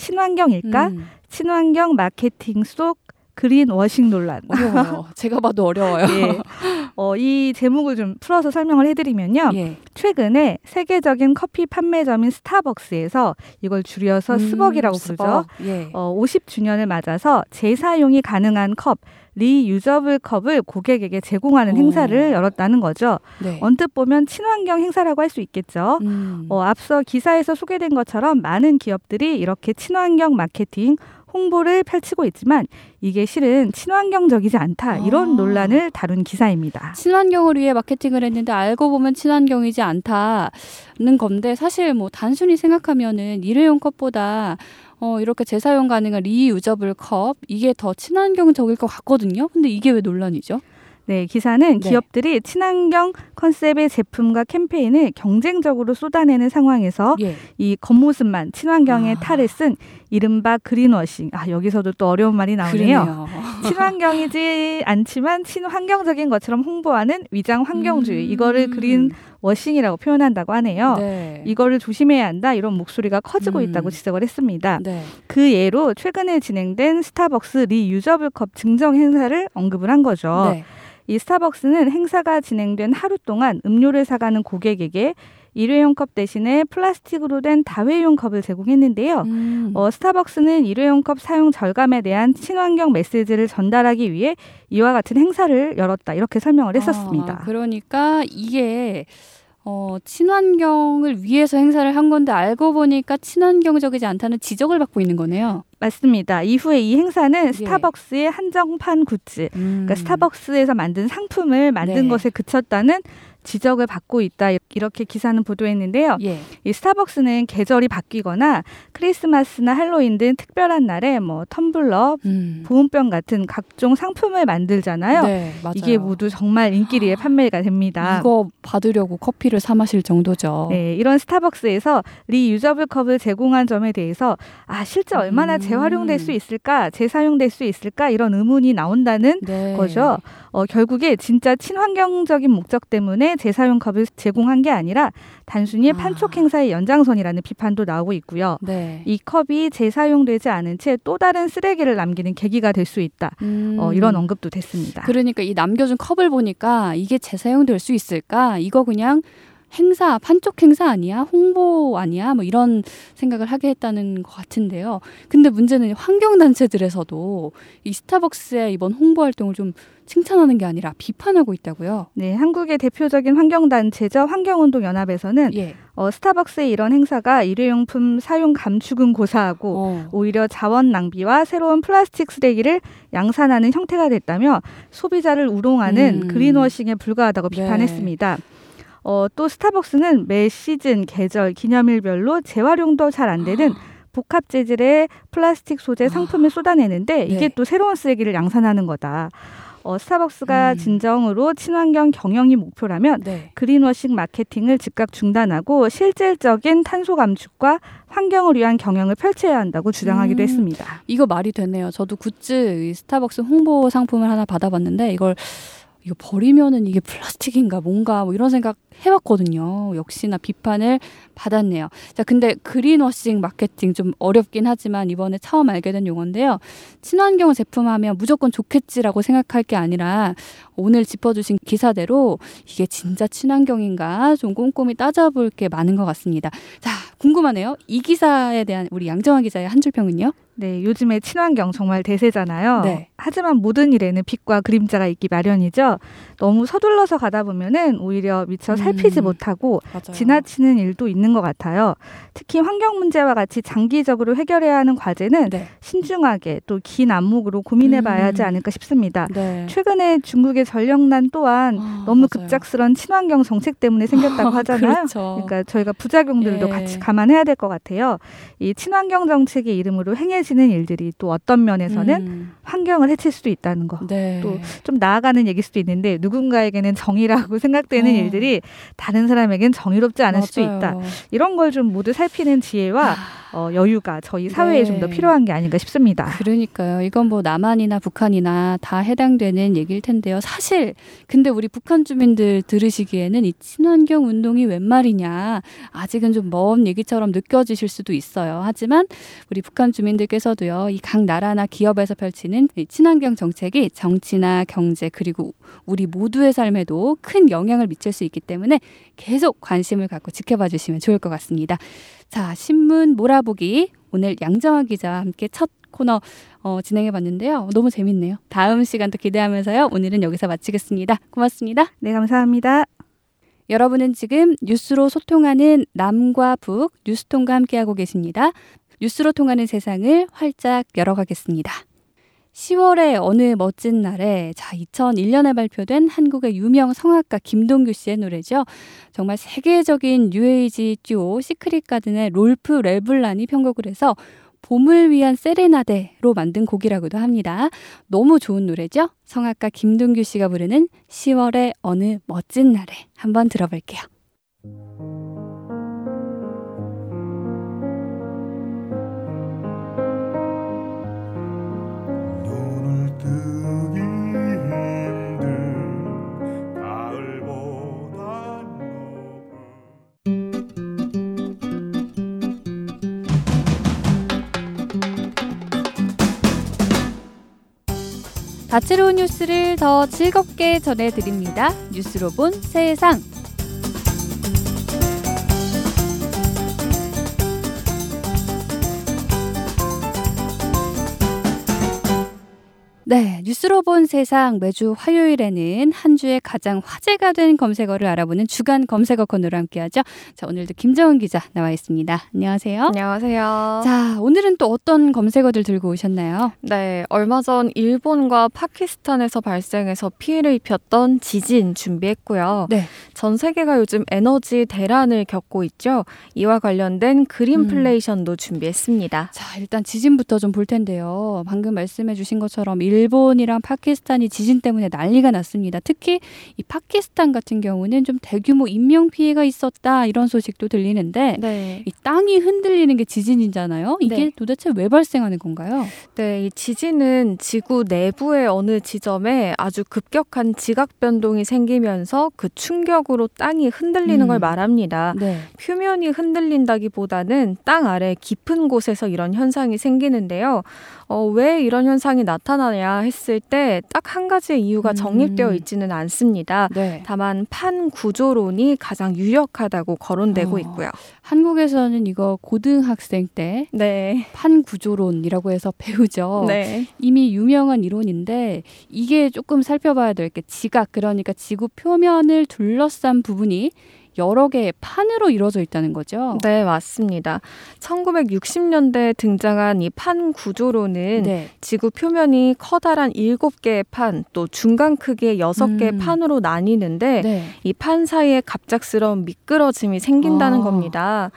[SPEAKER 5] 친환경일까?
[SPEAKER 1] 음.
[SPEAKER 5] 친환경 마케팅 속 그린워싱 논란.
[SPEAKER 1] 어려워요. 제가 봐도 어려워요.
[SPEAKER 5] 예. 어, 이 제목을 좀 풀어서 설명을 해드리면요.
[SPEAKER 1] 예.
[SPEAKER 5] 최근에 세계적인 커피 판매점인 스타벅스에서 이걸 줄여서
[SPEAKER 1] 음,
[SPEAKER 5] 스벅이라고
[SPEAKER 1] 스벅.
[SPEAKER 5] 부르죠.
[SPEAKER 1] 예.
[SPEAKER 5] 어, 오십 주년을 맞아서 재사용이 가능한 컵, 리유저블 컵을 고객에게 제공하는
[SPEAKER 1] 오.
[SPEAKER 5] 행사를 열었다는 거죠.
[SPEAKER 1] 네.
[SPEAKER 5] 언뜻 보면 친환경 행사라고 할 수 있겠죠.
[SPEAKER 1] 음.
[SPEAKER 5] 어, 앞서 기사에서 소개된 것처럼 많은 기업들이 이렇게 친환경 마케팅, 홍보를 펼치고 있지만 이게 실은 친환경적이지 않다. 이런
[SPEAKER 1] 아.
[SPEAKER 5] 논란을 다룬 기사입니다.
[SPEAKER 1] 친환경을 위해 마케팅을 했는데 알고 보면 친환경이지 않다는 건데 사실 뭐 단순히 생각하면은 일회용 컵보다 어, 이렇게 재사용 가능한 리유저블 컵 이게 더 친환경적일 것 같거든요. 근데 이게 왜 논란이죠?
[SPEAKER 5] 네, 기사는
[SPEAKER 1] 네.
[SPEAKER 5] 기업들이 친환경 컨셉의 제품과 캠페인을 경쟁적으로 쏟아내는 상황에서
[SPEAKER 1] 예.
[SPEAKER 5] 이 겉모습만 친환경의
[SPEAKER 1] 아.
[SPEAKER 5] 탈을 쓴 이른바 그린워싱. 아, 여기서도 또 어려운 말이 나오네요.
[SPEAKER 1] 그러네요.
[SPEAKER 5] 친환경이지 않지만 친환경적인 것처럼 홍보하는 위장 환경주의.
[SPEAKER 1] 음.
[SPEAKER 5] 이거를 그린워싱이라고 표현한다고 하네요.
[SPEAKER 1] 네.
[SPEAKER 5] 이거를 조심해야 한다. 이런 목소리가 커지고
[SPEAKER 1] 음.
[SPEAKER 5] 있다고 지적을 했습니다.
[SPEAKER 1] 네.
[SPEAKER 5] 그 예로 최근에 진행된 스타벅스 리유저블 컵 증정 행사를 언급을 한 거죠.
[SPEAKER 1] 네.
[SPEAKER 5] 이 스타벅스는 행사가 진행된 하루 동안 음료를 사가는 고객에게 일회용 컵 대신에 플라스틱으로 된 다회용 컵을 제공했는데요.
[SPEAKER 1] 음.
[SPEAKER 5] 어, 스타벅스는 일회용 컵 사용 절감에 대한 친환경 메시지를 전달하기 위해 이와 같은 행사를 열었다. 이렇게 설명을 했었습니다.
[SPEAKER 1] 아, 그러니까 이게 어, 친환경을 위해서 행사를 한 건데 알고 보니까 친환경적이지 않다는 지적을 받고 있는 거네요.
[SPEAKER 5] 맞습니다. 이후에 이 행사는
[SPEAKER 1] 예.
[SPEAKER 5] 스타벅스의 한정판 굿즈,
[SPEAKER 1] 음.
[SPEAKER 5] 그러니까 스타벅스에서 만든 상품을 만든
[SPEAKER 1] 네.
[SPEAKER 5] 것에 그쳤다는 지적을 받고 있다. 이렇게 기사는 보도했는데요.
[SPEAKER 1] 예.
[SPEAKER 5] 이 스타벅스는 계절이 바뀌거나 크리스마스나 할로윈 등 특별한 날에 뭐 텀블러,
[SPEAKER 1] 음.
[SPEAKER 5] 보온병 같은 각종 상품을 만들잖아요.
[SPEAKER 1] 네, 맞아요.
[SPEAKER 5] 이게 모두 정말 인기리에 판매가 됩니다.
[SPEAKER 1] 이거 받으려고 커피를 사 마실 정도죠.
[SPEAKER 5] 네, 이런 스타벅스에서 리유저블 컵을 제공한 점에 대해서 아 실제 얼마나
[SPEAKER 1] 음.
[SPEAKER 5] 재활용될 수 있을까, 재사용될 수 있을까 이런 의문이 나온다는
[SPEAKER 1] 네.
[SPEAKER 5] 거죠. 어, 결국에 진짜 친환경적인 목적 때문에 재사용 컵을 제공한 게 아니라 단순히
[SPEAKER 1] 아.
[SPEAKER 5] 판촉 행사의 연장선이라는 비판도 나오고 있고요.
[SPEAKER 1] 네.
[SPEAKER 5] 이 컵이 재사용되지 않은 채 또 다른 쓰레기를 남기는 계기가 될 수 있다.
[SPEAKER 1] 음.
[SPEAKER 5] 어, 이런 언급도 됐습니다.
[SPEAKER 1] 그러니까 이 남겨준 컵을 보니까 이게 재사용될 수 있을까? 이거 그냥 행사, 판촉 행사 아니야? 홍보 아니야? 뭐 이런 생각을 하게 했다는 것 같은데요. 근데 문제는 환경단체들에서도 이 스타벅스의 이번 홍보 활동을 좀 칭찬하는 게 아니라 비판하고 있다고요.
[SPEAKER 5] 네, 한국의 대표적인 환경단체죠. 환경운동연합에서는
[SPEAKER 1] 예.
[SPEAKER 5] 어, 스타벅스의 이런 행사가 일회용품 사용 감축은 고사하고
[SPEAKER 1] 어.
[SPEAKER 5] 오히려 자원 낭비와 새로운 플라스틱 쓰레기를 양산하는 형태가 됐다며 소비자를 우롱하는
[SPEAKER 1] 음.
[SPEAKER 5] 그린워싱에 불과하다고
[SPEAKER 1] 네.
[SPEAKER 5] 비판했습니다. 어, 또 스타벅스는 매 시즌, 계절, 기념일별로 재활용도 잘 안 되는 복합 재질의 플라스틱 소재 상품을 아. 쏟아내는데 이게 네. 또 새로운 쓰레기를 양산하는 거다. 어, 스타벅스가 음. 진정으로 친환경 경영이 목표라면 네. 그린워싱 마케팅을 즉각 중단하고 실질적인 탄소 감축과 환경을 위한 경영을 펼쳐야 한다고 주장하기도 음. 했습니다.
[SPEAKER 1] 이거 말이 되네요. 저도 굿즈 스타벅스 홍보 상품을 하나 받아봤는데 이걸 이거 버리면은 이게 플라스틱인가 뭔가 뭐 이런 생각 해봤거든요. 역시나 비판을 받았네요. 자, 근데 그린워싱 마케팅 좀 어렵긴 하지만 이번에 처음 알게 된 용어인데요. 친환경 제품 하면 무조건 좋겠지라고 생각할 게 아니라 오늘 짚어주신 기사대로 이게 진짜 친환경인가 좀 꼼꼼히 따져볼 게 많은 것 같습니다. 자, 궁금하네요. 이 기사에 대한 우리 양정화 기자의 한 줄 평은요?
[SPEAKER 5] 네, 요즘에 친환경 정말 대세잖아요.
[SPEAKER 1] 네.
[SPEAKER 5] 하지만 모든 일에는 빛과 그림자가 있기 마련이죠. 너무 서둘러서 가다 보면은 오히려 미처 살피지 음, 못하고 맞아요. 지나치는 일도 있는 것 같아요. 특히 환경 문제와 같이 장기적으로 해결해야 하는 과제는 네. 신중하게 또 긴 안목으로 고민해봐야 하지 않을까 싶습니다. 네. 최근에 중국의 전력난 또한 아, 너무 맞아요. 급작스런 친환경 정책 때문에 생겼다고 하잖아요.
[SPEAKER 1] 그렇죠.
[SPEAKER 5] 그러니까 저희가 부작용들도 예. 같이 감안해야 될 것 같아요. 이 친환경 정책의 이름으로 행해지는 일들이 또 어떤 면에서는 음. 환경을 해칠 수도 있다는 거. 네. 또 좀 나아가는 얘기일 수도 있는데 누군가에게는 정의라고 생각되는 어. 일들이 다른 사람에겐 정의롭지 않을 맞아요. 수도 있다. 이런 걸 좀 모두 살피는 지혜와 어, 여유가 저희 사회에 네. 좀 더 필요한 게 아닌가 싶습니다.
[SPEAKER 1] 그러니까요. 이건 뭐 남한이나 북한이나 다 해당되는 얘기일 텐데요. 사실 근데 우리 북한 주민들 들으시기에는 이 친환경 운동이 웬 말이냐 아직은 좀 먼 얘기처럼 느껴지실 수도 있어요. 하지만 우리 북한 주민들께서도요. 이 각 나라나 기업에서 펼치는 이 친환경 정책이 정치나 경제 그리고 우리 모두의 삶에도 큰 영향을 미칠 수 있기 때문에 계속 관심을 갖고 지켜봐 주시면 좋을 것 같습니다. 자, 신문 몰아보기 오늘 양정화 기자와 함께 첫 코너 어, 진행해봤는데요. 너무 재밌네요. 다음 시간도 기대하면서요. 오늘은 여기서 마치겠습니다. 고맙습니다.
[SPEAKER 5] 네, 감사합니다.
[SPEAKER 1] 여러분은 지금 뉴스로 소통하는 남과 북 뉴스통과 함께하고 계십니다. 뉴스로 통하는 세상을 활짝 열어가겠습니다. 시월의 어느 멋진 날에 자 이천일 년에 발표된 한국의 유명 성악가 김동규 씨의 노래죠. 정말 세계적인 뉴에이지 듀오 시크릿 가든의 롤프 레블란이 편곡을 해서 봄을 위한 세레나데로 만든 곡이라고도 합니다. 너무 좋은 노래죠. 성악가 김동규 씨가 부르는 시월의 어느 멋진 날에 한번 들어볼게요. 다채로운 뉴스를 더 즐겁게 전해드립니다. 뉴스로 본 세상. 네, 뉴스로 본 세상 매주 화요일에는 한 주에 가장 화제가 된 검색어를 알아보는 주간 검색어 코너로 함께하죠. 자, 오늘도 김정은 기자 나와 있습니다. 안녕하세요.
[SPEAKER 6] 안녕하세요.
[SPEAKER 1] 자, 오늘은 또 어떤 검색어들 들고 오셨나요?
[SPEAKER 6] 네, 얼마 전 일본과 파키스탄에서 발생해서 피해를 입혔던 지진 준비했고요. 네. 전 세계가 요즘 에너지 대란을 겪고 있죠. 이와 관련된 그린플레이션도 음. 준비했습니다.
[SPEAKER 1] 자, 일단 지진부터 좀 볼 텐데요. 방금 말씀해 주신 것처럼 일본이랑 파키스탄이 지진 때문에 난리가 났습니다. 특히 이 파키스탄 같은 경우는 좀 대규모 인명 피해가 있었다 이런 소식도 들리는데 네. 이 땅이 흔들리는 게 지진이잖아요. 이게 네. 도대체 왜 발생하는 건가요?
[SPEAKER 6] 네, 이 지진은 지구 내부의 어느 지점에 아주 급격한 지각 변동이 생기면서 그 충격으로 땅이 흔들리는 음. 걸 말합니다. 네. 표면이 흔들린다기보다는 땅 아래 깊은 곳에서 이런 현상이 생기는데요. 어, 왜 이런 현상이 나타나냐 했을 때 딱 한 가지의 이유가 정립되어 음. 있지는 않습니다. 네. 다만 판 구조론이 가장 유력하다고 거론되고 어, 있고요.
[SPEAKER 1] 한국에서는 이거 고등학생 때 네. 판 구조론이라고 해서 배우죠. 네. 이미 유명한 이론인데 이게 조금 살펴봐야 될 게 지각, 그러니까 지구 표면을 둘러싼 부분이 여러 개의 판으로 이루어져 있다는 거죠?
[SPEAKER 6] 네, 맞습니다. 천구백육십 년대에 등장한 이 판 구조로는 네. 지구 표면이 커다란 일곱 개의 판, 또 중간 크기의 여섯 개의 음. 판으로 나뉘는데 네. 이 판 사이에 갑작스러운 미끄러짐이 생긴다는 아. 겁니다.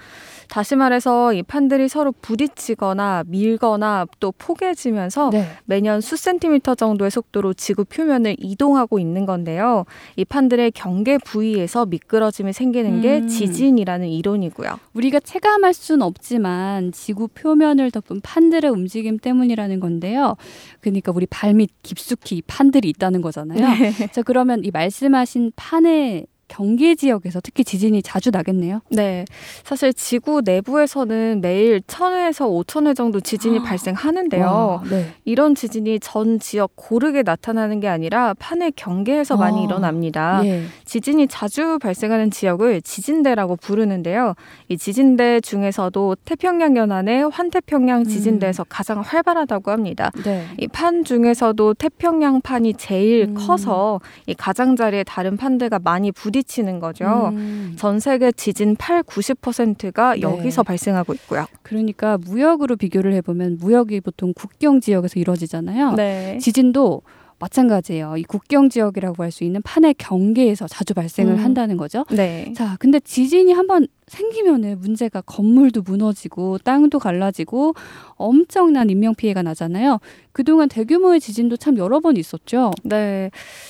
[SPEAKER 6] 다시 말해서 이 판들이 서로 부딪히거나 밀거나 또 포개지면서 네. 매년 수 센티미터 정도의 속도로 지구 표면을 이동하고 있는 건데요. 이 판들의 경계 부위에서 미끄러짐이 생기는 음. 게 지진이라는 이론이고요.
[SPEAKER 1] 우리가 체감할 수는 없지만 지구 표면을 덮은 판들의 움직임 때문이라는 건데요. 그러니까 우리 발밑 깊숙이 판들이 있다는 거잖아요. 네. 자, 그러면 이 말씀하신 판의 경계 지역에서 특히 지진이 자주 나겠네요.
[SPEAKER 6] 네. 사실 지구 내부에서는 매일 천 회에서 오천 회 정도 지진이 아, 발생하는데요. 와, 네. 이런 지진이 전 지역 고르게 나타나는 게 아니라 판의 경계에서 아, 많이 일어납니다. 예. 지진이 자주 발생하는 지역을 지진대라고 부르는데요. 이 지진대 중에서도 태평양 연안의 환태평양 지진대에서 음. 가장 활발하다고 합니다. 네. 이 판 중에서도 태평양 판이 제일 음. 커서 이 가장자리에 다른 판들과 많이 부딪 부딪히는 거죠. 음. 전 세계 지진 팔, 구십 퍼센트가 네. 여기서 발생하고 있고요.
[SPEAKER 1] 그러니까 무역으로 비교를 해보면 무역이 보통 국경 지역에서 이루어지잖아요. 네. 지진도 마찬가지예요. 이 국경 지역이라고 할 수 있는 판의 경계에서 자주 발생을 음. 한다는 거죠. 네. 자, 근데 지진이 한번 생기면은 문제가 건물도 무너지고 땅도 갈라지고 엄청난 인명 피해가 나잖아요. 그동안 대규모의 지진도 참 여러 번 있었죠.
[SPEAKER 6] 네.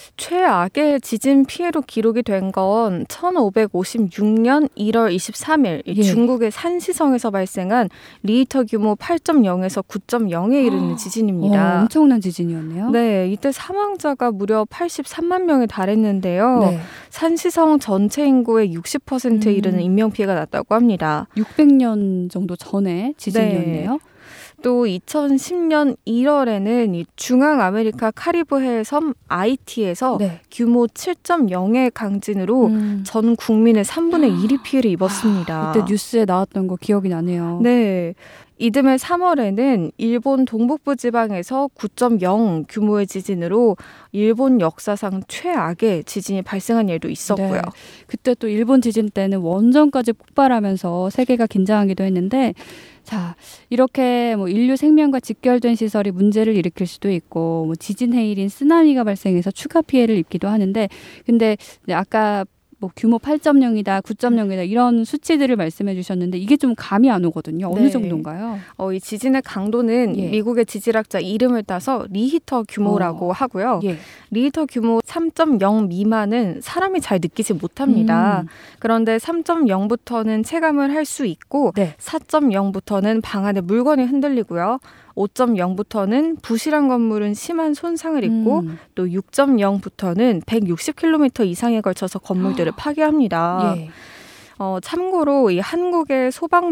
[SPEAKER 6] 최악의 지진 피해로 기록이 된 건 천오백오십육 년 일월 이십삼일 예. 중국의 산시성에서 발생한 리히터 규모 팔 점 영에서 구 점 영에 이르는 아, 지진입니다.
[SPEAKER 1] 어, 엄청난 지진이었네요.
[SPEAKER 6] 네, 이때 사망자가 무려 팔십삼만 명에 달했는데요. 네. 산시성 전체 인구의 육십 퍼센트에 음. 이르는 인명 피해가 났다고 합니다.
[SPEAKER 1] 육백 년 정도 전에 지진이었네요. 네.
[SPEAKER 6] 또 이천십 년 일월에는 이 중앙 아메리카 카리브 해의 섬 아이티에서 네. 규모 칠 점 영의 강진으로 음. 전 국민의 삼분의 일이 피해를 입었습니다.
[SPEAKER 1] 그때 뉴스에 나왔던 거 기억이 나네요.
[SPEAKER 6] 네. 이듬해 삼월에는 일본 동북부 지방에서 구 점 영 규모의 지진으로 일본 역사상 최악의 지진이 발생한 일도 있었고요. 네.
[SPEAKER 1] 그때 또 일본 지진 때는 원전까지 폭발하면서 세계가 긴장하기도 했는데 자, 이렇게 뭐 인류 생명과 직결된 시설이 문제를 일으킬 수도 있고 뭐 지진 해일인 쓰나미가 발생해서 추가 피해를 입기도 하는데 근데 아까 뭐 규모 팔 점 영이다, 구 점 영이다 이런 수치들을 말씀해 주셨는데 이게 좀 감이 안 오거든요. 어느 네. 정도인가요?
[SPEAKER 6] 어, 이 지진의 강도는 예. 미국의 지질학자 이름을 따서 리히터 규모라고 어. 하고요. 예. 리히터 규모 삼 점 영 미만은 사람이 잘 느끼지 못합니다. 음. 그런데 삼 점 영부터는 체감을 할 수 있고 네. 사 점 영부터는 방 안에 물건이 흔들리고요. 오 점 영부터는 부실한 건물은 심한 손상을 입고 음. 또 육 점 영부터는 백육십 킬로미터 이상에 걸쳐서 건물들을 파괴합니다. 예. 어, 참고로 이 한국의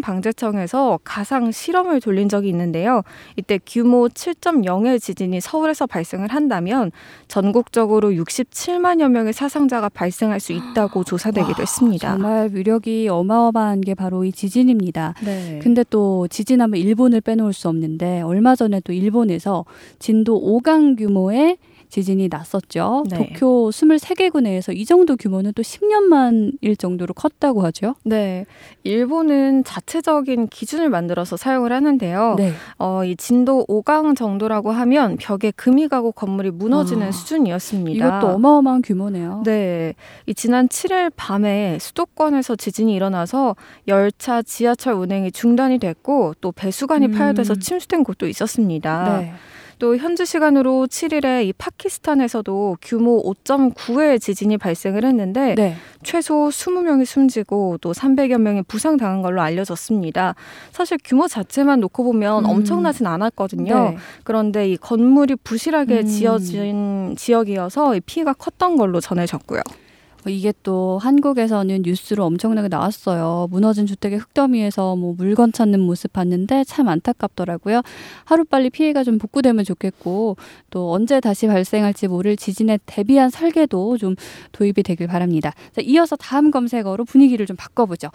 [SPEAKER 6] 소방방재청에서 가상 실험을 돌린 적이 있는데요. 이때 규모 칠 점 영의 지진이 서울에서 발생을 한다면 전국적으로 육십칠만여 명의 사상자가 발생할 수 있다고 조사되기도 했습니다.
[SPEAKER 1] 정말 위력이 어마어마한 게 바로 이 지진입니다. 네. 근데 또 지진하면 일본을 빼놓을 수 없는데 얼마 전에 또 일본에서 진도 오 강 규모의 지진이 났었죠. 네. 도쿄 이십삼 개 구 내에서 이 정도 규모는 또 십 년 만일 정도로 컸다고 하죠.
[SPEAKER 6] 네, 일본은 자체적인 기준을 만들어서 사용을 하는데요. 네. 어, 이 진도 오 강 정도라고 하면 벽에 금이 가고 건물이 무너지는 아, 수준이었습니다.
[SPEAKER 1] 이것도 어마어마한 규모네요.
[SPEAKER 6] 네, 이 지난 칠일 밤에 수도권에서 지진이 일어나서 열차, 지하철 운행이 중단이 됐고 또 배수관이 음. 파열돼서 침수된 곳도 있었습니다. 네. 또 현지 시간으로 칠일에 이 파키스탄에서도 규모 오 점 구의 지진이 발생을 했는데 네. 최소 이십 명이 숨지고 또 삼백여 명이 부상당한 걸로 알려졌습니다. 사실 규모 자체만 놓고 보면 음. 엄청나진 않았거든요. 네. 그런데 이 건물이 부실하게 음. 지어진 지역이어서 피해가 컸던 걸로 전해졌고요.
[SPEAKER 1] 이게 또 한국에서는 뉴스로 엄청나게 나왔어요. 무너진 주택의 흙더미에서 뭐 물건 찾는 모습 봤는데 참 안타깝더라고요. 하루빨리 피해가 좀 복구되면 좋겠고 또 언제 다시 발생할지 모를 지진에 대비한 설계도 좀 도입이 되길 바랍니다. 자, 이어서 다음 검색어로 분위기를 좀 바꿔보죠.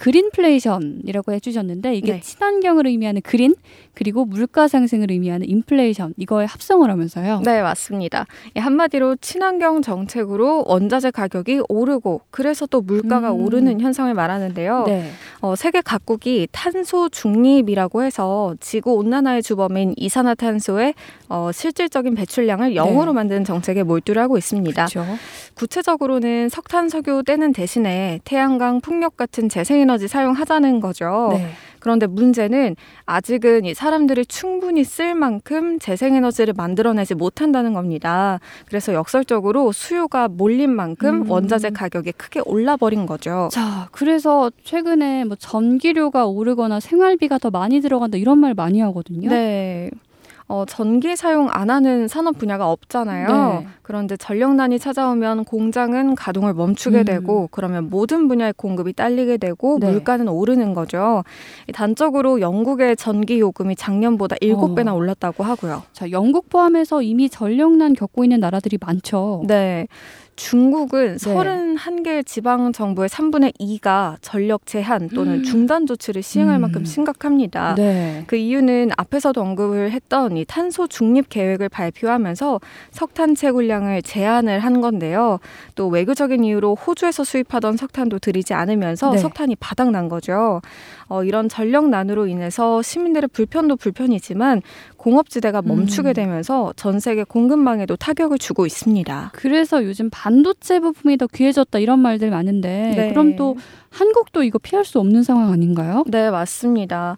[SPEAKER 1] 그린플레이션이라고 해주셨는데 이게 네. 친환경을 의미하는 그린 그리고 물가 상승을 의미하는 인플레이션 이거의 합성어라면서요.
[SPEAKER 6] 네, 맞습니다. 한마디로 친환경 정책으로 원자재 가격이 오르고 그래서 또 물가가 음. 오르는 현상을 말하는데요. 네. 어, 세계 각국이 탄소 중립이라고 해서 지구 온난화의 주범인 이산화탄소의 어, 실질적인 배출량을 영으로 네. 만드는 정책에 몰두를 하고 있습니다. 그렇죠. 구체적으로는 석탄, 석유 떼는 대신에 태양광, 풍력 같은 재생에너지 사용하자는 거죠. 네. 그런데 문제는 아직은 이 사람들이 충분히 쓸 만큼 재생에너지를 만들어내지 못한다는 겁니다. 그래서 역설적으로 수요가 몰린 만큼 음. 원자재 가격이 크게 올라버린 거죠.
[SPEAKER 1] 자, 그래서 최근에 뭐 전기료가 오르거나 생활비가 더 많이 들어간다 이런 말 많이 하거든요.
[SPEAKER 6] 네. 어, 전기 사용 안 하는 산업 분야가 없잖아요. 네. 그런데 전력난이 찾아오면 공장은 가동을 멈추게 음. 되고 그러면 모든 분야의 공급이 딸리게 되고 네. 물가는 오르는 거죠. 단적으로 영국의 전기 요금이 작년보다 일곱 배나 어. 올랐다고 하고요.
[SPEAKER 1] 자, 영국 포함해서 이미 전력난 겪고 있는 나라들이 많죠.
[SPEAKER 6] 네. 중국은 네. 서른한 개 지방정부의 삼분의 이가 전력 제한 또는 음. 중단 조치를 시행할 음. 만큼 심각합니다. 네. 그 이유는 앞에서도 언급을 했던 이 탄소 중립 계획을 발표하면서 석탄 채굴량을 제한을 한 건데요. 또 외교적인 이유로 호주에서 수입하던 석탄도 들이지 않으면서 네. 석탄이 바닥난 거죠. 어, 이런 전력난으로 인해서 시민들의 불편도 불편이지만 공업지대가 멈추게 음. 되면서 전 세계 공급망에도 타격을 주고 있습니다.
[SPEAKER 1] 그래서 요즘 반도체 부품이 더 귀해졌다 이런 말들 많은데 네. 그럼 또 한국도 이거 피할 수 없는 상황 아닌가요?
[SPEAKER 6] 네, 맞습니다.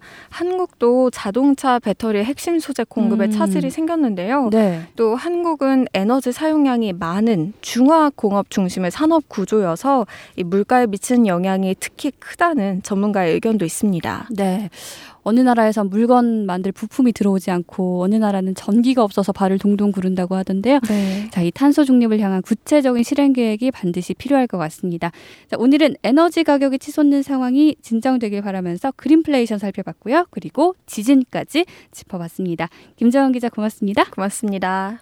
[SPEAKER 6] 한국도 자동차 배터리 핵심 소재 공급에 음. 차질이 생겼는데요. 네. 또 한국은 에너지 사용량이 많은 중화공업 중심의 산업 구조여서 이 물가에 미치는 영향이 특히 크다는 전문가의 의견도 있습니다.
[SPEAKER 1] 네. 어느 나라에서 물건 만들 부품이 들어오지 않고 어느 나라는 전기가 없어서 발을 동동 구른다고 하던데요. 네. 자, 이 탄소 중립을 향한 구체적인 실행 계획이 반드시 필요할 것 같습니다. 자, 오늘은 에너지 가격이 치솟는 상황이 진정되길 바라면서 그린플레이션 살펴봤고요. 그리고 지진까지 짚어봤습니다. 김정은 기자 고맙습니다.
[SPEAKER 6] 고맙습니다.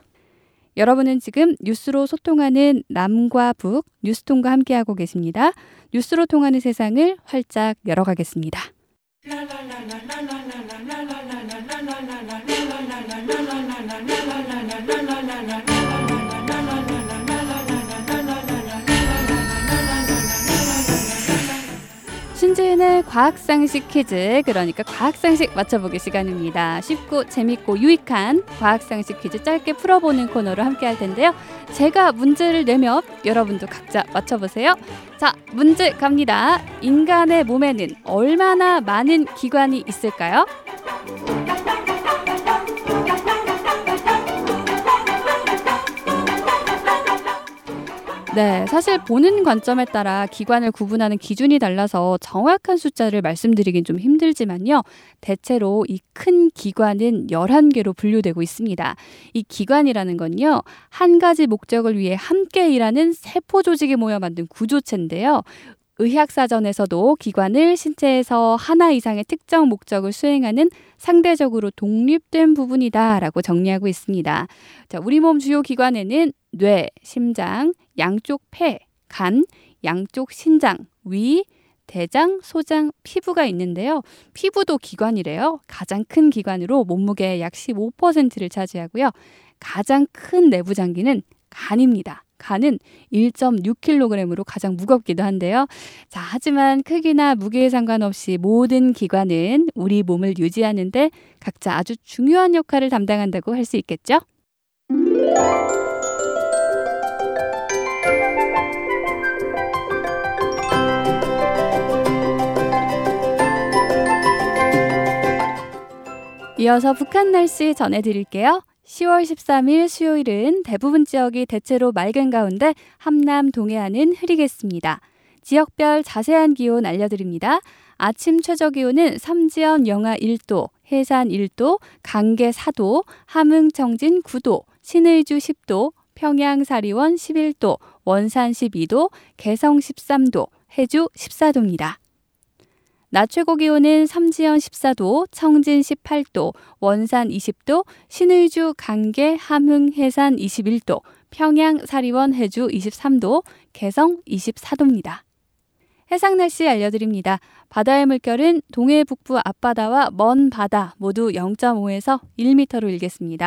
[SPEAKER 1] 여러분은 지금 뉴스로 소통하는 남과 북 뉴스통과 함께하고 계십니다. 뉴스로 통하는 세상을 활짝 열어가겠습니다. 신지은의 과학상식 퀴즈, 그러니까 과학상식 맞춰보기 시간입니다. 쉽고 재밌고 유익한 과학상식 퀴즈 짧게 풀어보는 코너로 함께 할 텐데요. 제가 문제를 내면 여러분도 각자 맞춰보세요. 자, 문제 갑니다. 인간의 몸에는 얼마나 많은 기관이 있을까요? 네, 사실 보는 관점에 따라 기관을 구분하는 기준이 달라서 정확한 숫자를 말씀드리긴 좀 힘들지만요. 대체로 이 큰 기관은 열한 개로 분류되고 있습니다. 이 기관이라는 건요, 한 가지 목적을 위해 함께 일하는 세포 조직이 모여 만든 구조체인데요. 의학사전에서도 기관을 신체에서 하나 이상의 특정 목적을 수행하는 상대적으로 독립된 부분이다라고 정리하고 있습니다. 자, 우리 몸 주요 기관에는 뇌, 심장, 양쪽 폐, 간, 양쪽 신장, 위, 대장, 소장, 피부가 있는데요. 피부도 기관이래요. 가장 큰 기관으로 몸무게의 약 십오 퍼센트를 차지하고요. 가장 큰 내부 장기는 간입니다. 간은 일 점 육 킬로그램으로 가장 무겁기도 한데요. 자, 하지만 크기나 무게에 상관없이 모든 기관은 우리 몸을 유지하는데 각자 아주 중요한 역할을 담당한다고 할 수 있겠죠? 이어서 북한 날씨 전해드릴게요. 시월 십삼일 수요일은 대부분 지역이 대체로 맑은 가운데 함남 동해안은 흐리겠습니다. 지역별 자세한 기온 알려드립니다. 아침 최저 기온은 삼지연 영하 일 도, 해산 일 도, 강계 사 도, 함흥 청진 구 도, 신의주 십 도, 평양 사리원 십일 도, 원산 십이 도, 개성 십삼 도, 해주 십사 도입니다. 낮 최고 기온은 삼지연 십사 도, 청진 십팔 도, 원산 이십 도, 신의주, 강계, 함흥, 해산 이십일 도, 평양, 사리원, 해주 이십삼 도, 개성 이십사 도입니다. 해상 날씨 알려드립니다. 바다의 물결은 동해 북부 앞바다와 먼 바다 모두 영 점 오에서 일 미터로 일겠습니다.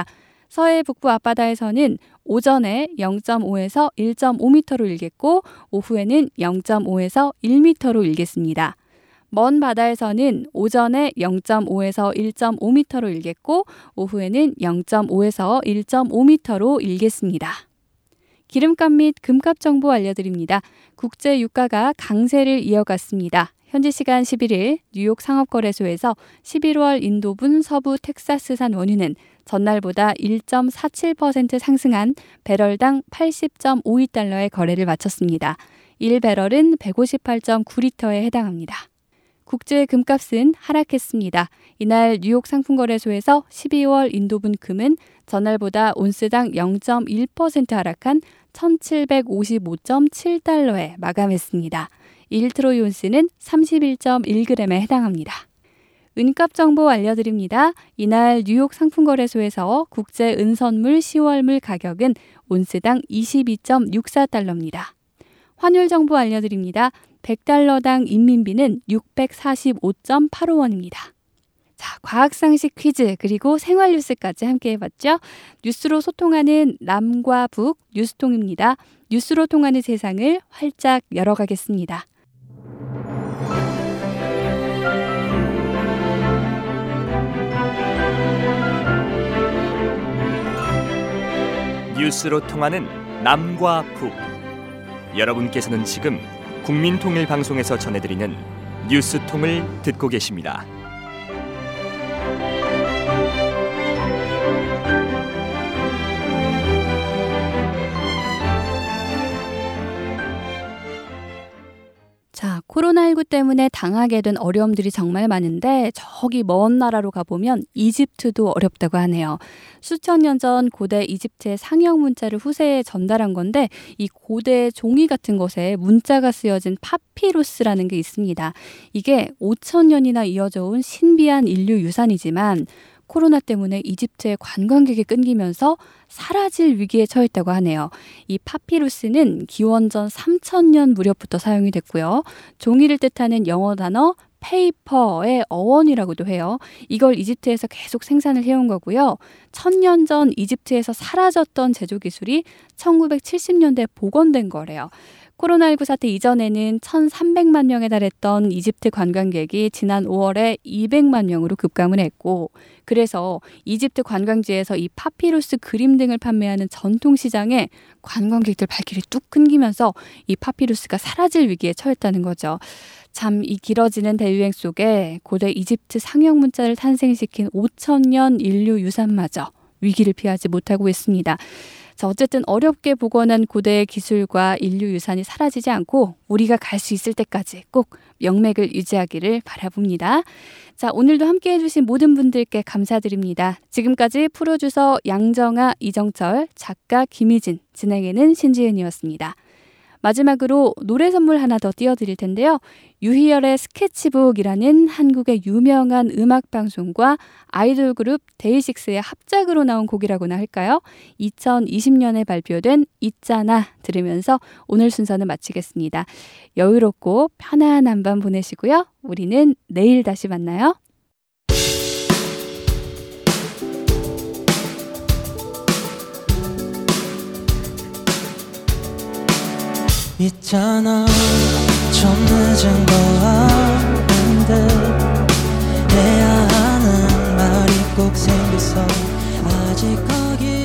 [SPEAKER 1] 서해 북부 앞바다에서는 오전에 영 점 오에서 일 점 오 미터로 일겠고 오후에는 영 점 오에서 일 미터로 일겠습니다. 먼 바다에서는 오전에 영 점 오에서 일 점 오 미터로 일겠고 오후에는 영 점 오에서 일 점 오 미터로 일겠습니다. 기름값 및 금값 정보 알려드립니다. 국제 유가가 강세를 이어갔습니다. 현지 시간 십일 일 뉴욕 상업거래소에서 십일월 인도분 서부 텍사스산 원유는 전날보다 일 점 사칠 퍼센트 상승한 배럴당 팔십 점 오이 달러의 거래를 마쳤습니다. 일 배럴은 백오십팔 점 구 리터에 해당합니다. 국제 금값은 하락했습니다. 이날 뉴욕 상품거래소에서 십이월 인도분 금은 전날보다 온스당 영 점 일 퍼센트 하락한 천칠백오십오 점 칠 달러에 마감했습니다. 일 트로이 온스는 삼십일 점 일 그램에 해당합니다. 은값 정보 알려드립니다. 이날 뉴욕 상품거래소에서 국제 은선물 시월물 가격은 온스당 이십이 점 육사 달러입니다. 환율 정보 알려드립니다. 백 달러당 인민비는 육백사십오 점 팔오 원입니다. 자, 과학상식 퀴즈 그리고 생활 뉴스까지 함께 해봤죠. 뉴스로 소통하는 남과 북 뉴스통입니다. 뉴스로 통하는 세상을 활짝 열어가겠습니다.
[SPEAKER 3] 뉴스로 통하는 남과 북. 여러분께서는 지금 국민통일방송에서 전해드리는 뉴스통을 듣고 계십니다.
[SPEAKER 1] 자, 코로나십구 때문에 당하게 된 어려움들이 정말 많은데 저기 먼 나라로 가보면 이집트도 어렵다고 하네요. 수천 년 전 고대 이집트의 상형 문자를 후세에 전달한 건데 이 고대 종이 같은 것에 문자가 쓰여진 파피루스라는 게 있습니다. 이게 오천 년이나 이어져 온 신비한 인류 유산이지만 코로나 때문에 이집트의 관광객이 끊기면서 사라질 위기에 처했다고 하네요. 이 파피루스는 기원전 삼천 년 무렵부터 사용이 됐고요. 종이를 뜻하는 영어 단어 페이퍼의 어원이라고도 해요. 이걸 이집트에서 계속 생산을 해온 거고요. 천년 전 이집트에서 사라졌던 제조 기술이 천구백칠십 년대에 복원된 거래요. 코로나십구 사태 이전에는 천삼백만 명에 달했던 이집트 관광객이 지난 오월에 이백만 명으로 급감을 했고 그래서 이집트 관광지에서 이 파피루스 그림 등을 판매하는 전통시장에 관광객들 발길이 뚝 끊기면서 이 파피루스가 사라질 위기에 처했다는 거죠. 참 이 길어지는 대유행 속에 고대 이집트 상형 문자를 탄생시킨 오천 년 인류 유산마저 위기를 피하지 못하고 있습니다. 자, 어쨌든 어렵게 복원한 고대의 기술과 인류 유산이 사라지지 않고 우리가 갈 수 있을 때까지 꼭 명맥을 유지하기를 바라봅니다. 자, 오늘도 함께해 주신 모든 분들께 감사드립니다. 지금까지 프로듀서 양정아, 이정철, 작가 김희진, 진행에는 신지은이었습니다. 마지막으로 노래 선물 하나 더 띄워드릴 텐데요. 유희열의 스케치북이라는 한국의 유명한 음악방송과 아이돌 그룹 데이식스의 합작으로 나온 곡이라고나 할까요? 이천이십 년에 발표된 있잖아 들으면서 오늘 순서는 마치겠습니다. 여유롭고 편안한 밤 보내시고요. 우리는 내일 다시 만나요.
[SPEAKER 7] 있잖아 좀 늦은 거 아는데 해야 하는 말이 꼭 생겼어 아직 거기